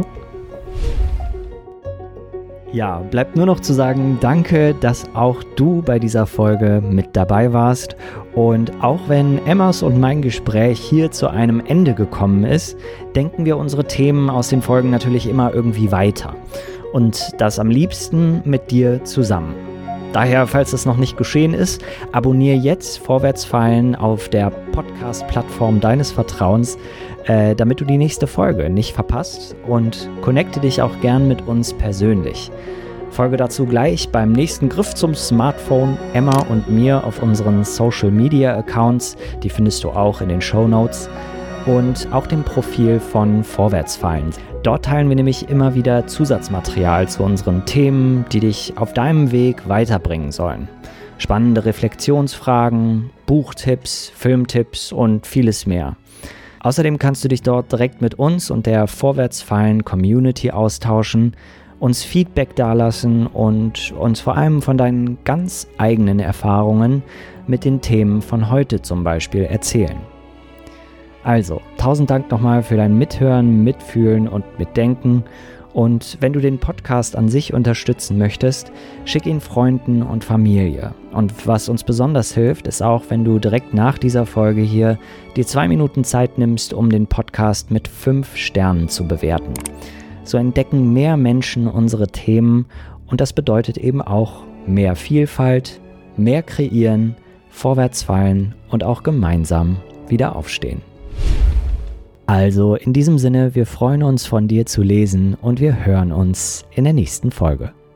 [SPEAKER 1] Ja, bleibt nur noch zu sagen, danke, dass auch du bei dieser Folge mit dabei warst. Und auch wenn Emmas und mein Gespräch hier zu einem Ende gekommen ist, denken wir unsere Themen aus den Folgen natürlich immer irgendwie weiter. Und das am liebsten mit dir zusammen. Daher, falls das noch nicht geschehen ist, abonniere jetzt Vorwärtsfallen auf der Podcast-Plattform deines Vertrauens, äh, damit du die nächste Folge nicht verpasst, und connecte dich auch gern mit uns persönlich. Folge dazu gleich beim nächsten Griff zum Smartphone Emma und mir auf unseren Social-Media-Accounts, die findest du auch in den Shownotes, und auch dem Profil von Vorwärtsfallen. Dort teilen wir nämlich immer wieder Zusatzmaterial zu unseren Themen, die dich auf deinem Weg weiterbringen sollen. Spannende Reflexionsfragen, Buchtipps, Filmtipps und vieles mehr. Außerdem kannst du dich dort direkt mit uns und der Vorwärtsfallen-Community austauschen, uns Feedback dalassen und uns vor allem von deinen ganz eigenen Erfahrungen mit den Themen von heute zum Beispiel erzählen. Also, tausend Dank nochmal für dein Mithören, Mitfühlen und Mitdenken. Und wenn du den Podcast an sich unterstützen möchtest, schick ihn Freunden und Familie. Und was uns besonders hilft, ist auch, wenn du direkt nach dieser Folge hier dir zwei Minuten Zeit nimmst, um den Podcast mit fünf Sternen zu bewerten. So entdecken mehr Menschen unsere Themen und das bedeutet eben auch mehr Vielfalt, mehr kreieren, vorwärts fallen und auch gemeinsam wieder aufstehen. Also in diesem Sinne, wir freuen uns von dir zu lesen und wir hören uns in der nächsten Folge.